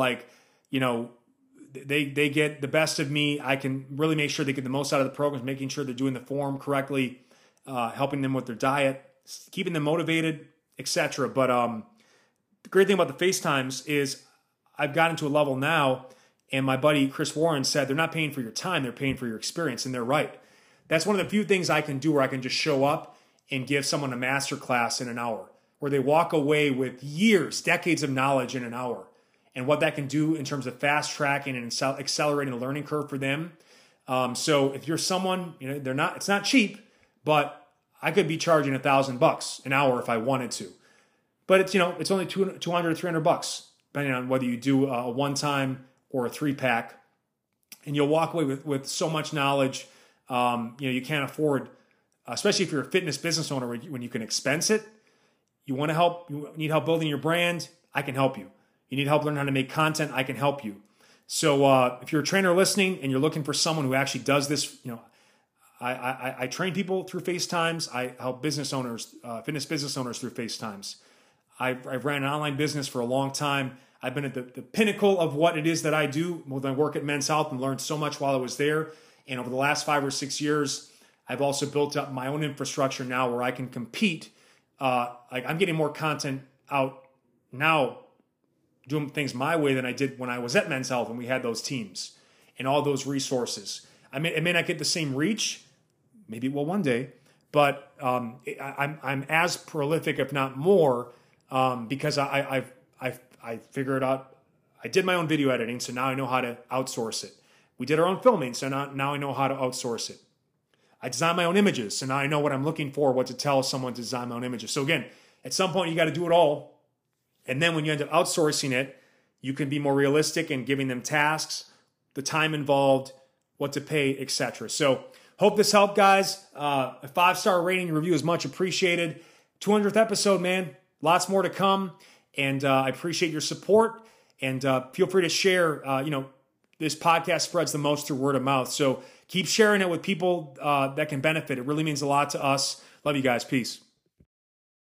They get the best of me. I can really make sure they get the most out of the programs, making sure they're doing the form correctly, helping them with their diet, keeping them motivated, etc. But the great thing about the FaceTimes is I've gotten to a level now, and my buddy Chris Warren said they're not paying for your time, they're paying for your experience, and they're right. That's one of the few things I can do where I can just show up and give someone a master class in an hour, where they walk away with years, decades of knowledge in an hour. And what that can do in terms of fast tracking and accelerating the learning curve for them. So if you're someone, it's not cheap, but I could be charging $1,000 an hour if I wanted to. But it's only $200 to $300, depending on whether you do a one-time or a 3-pack. And you'll walk away with so much knowledge. You can't afford, especially if you're a fitness business owner, when you can expense it. You want to help, you need help building your brand, I can help you. You need help learning how to make content, I can help you. So if you're a trainer listening and you're looking for someone who actually does this, I train people through FaceTimes. I help business owners, fitness business owners through FaceTimes. I've ran an online business for a long time. I've been at the pinnacle of what it is that I do when I work at Men's Health and learned so much while I was there. And over the last 5 or 6 years, I've also built up my own infrastructure now where I can compete. I'm getting more content out now doing things my way than I did when I was at Men's Health and we had those teams and all those resources. It may not get the same reach. Maybe it will one day. But I'm as prolific, if not more, because I figured out, I did my own video editing, so now I know how to outsource it. We did our own filming, so now I know how to outsource it. I design my own images, so now I know what I'm looking for, what to tell someone to design my own images. So again, at some point you got to do it all. And then when you end up outsourcing it, you can be more realistic in giving them tasks, the time involved, what to pay, etc. So hope this helped, guys. A 5-star rating and review is much appreciated. 200th episode, man. Lots more to come. And I appreciate your support. And feel free to share. This podcast spreads the most through word of mouth. So keep sharing it with people that can benefit. It really means a lot to us. Love you guys. Peace.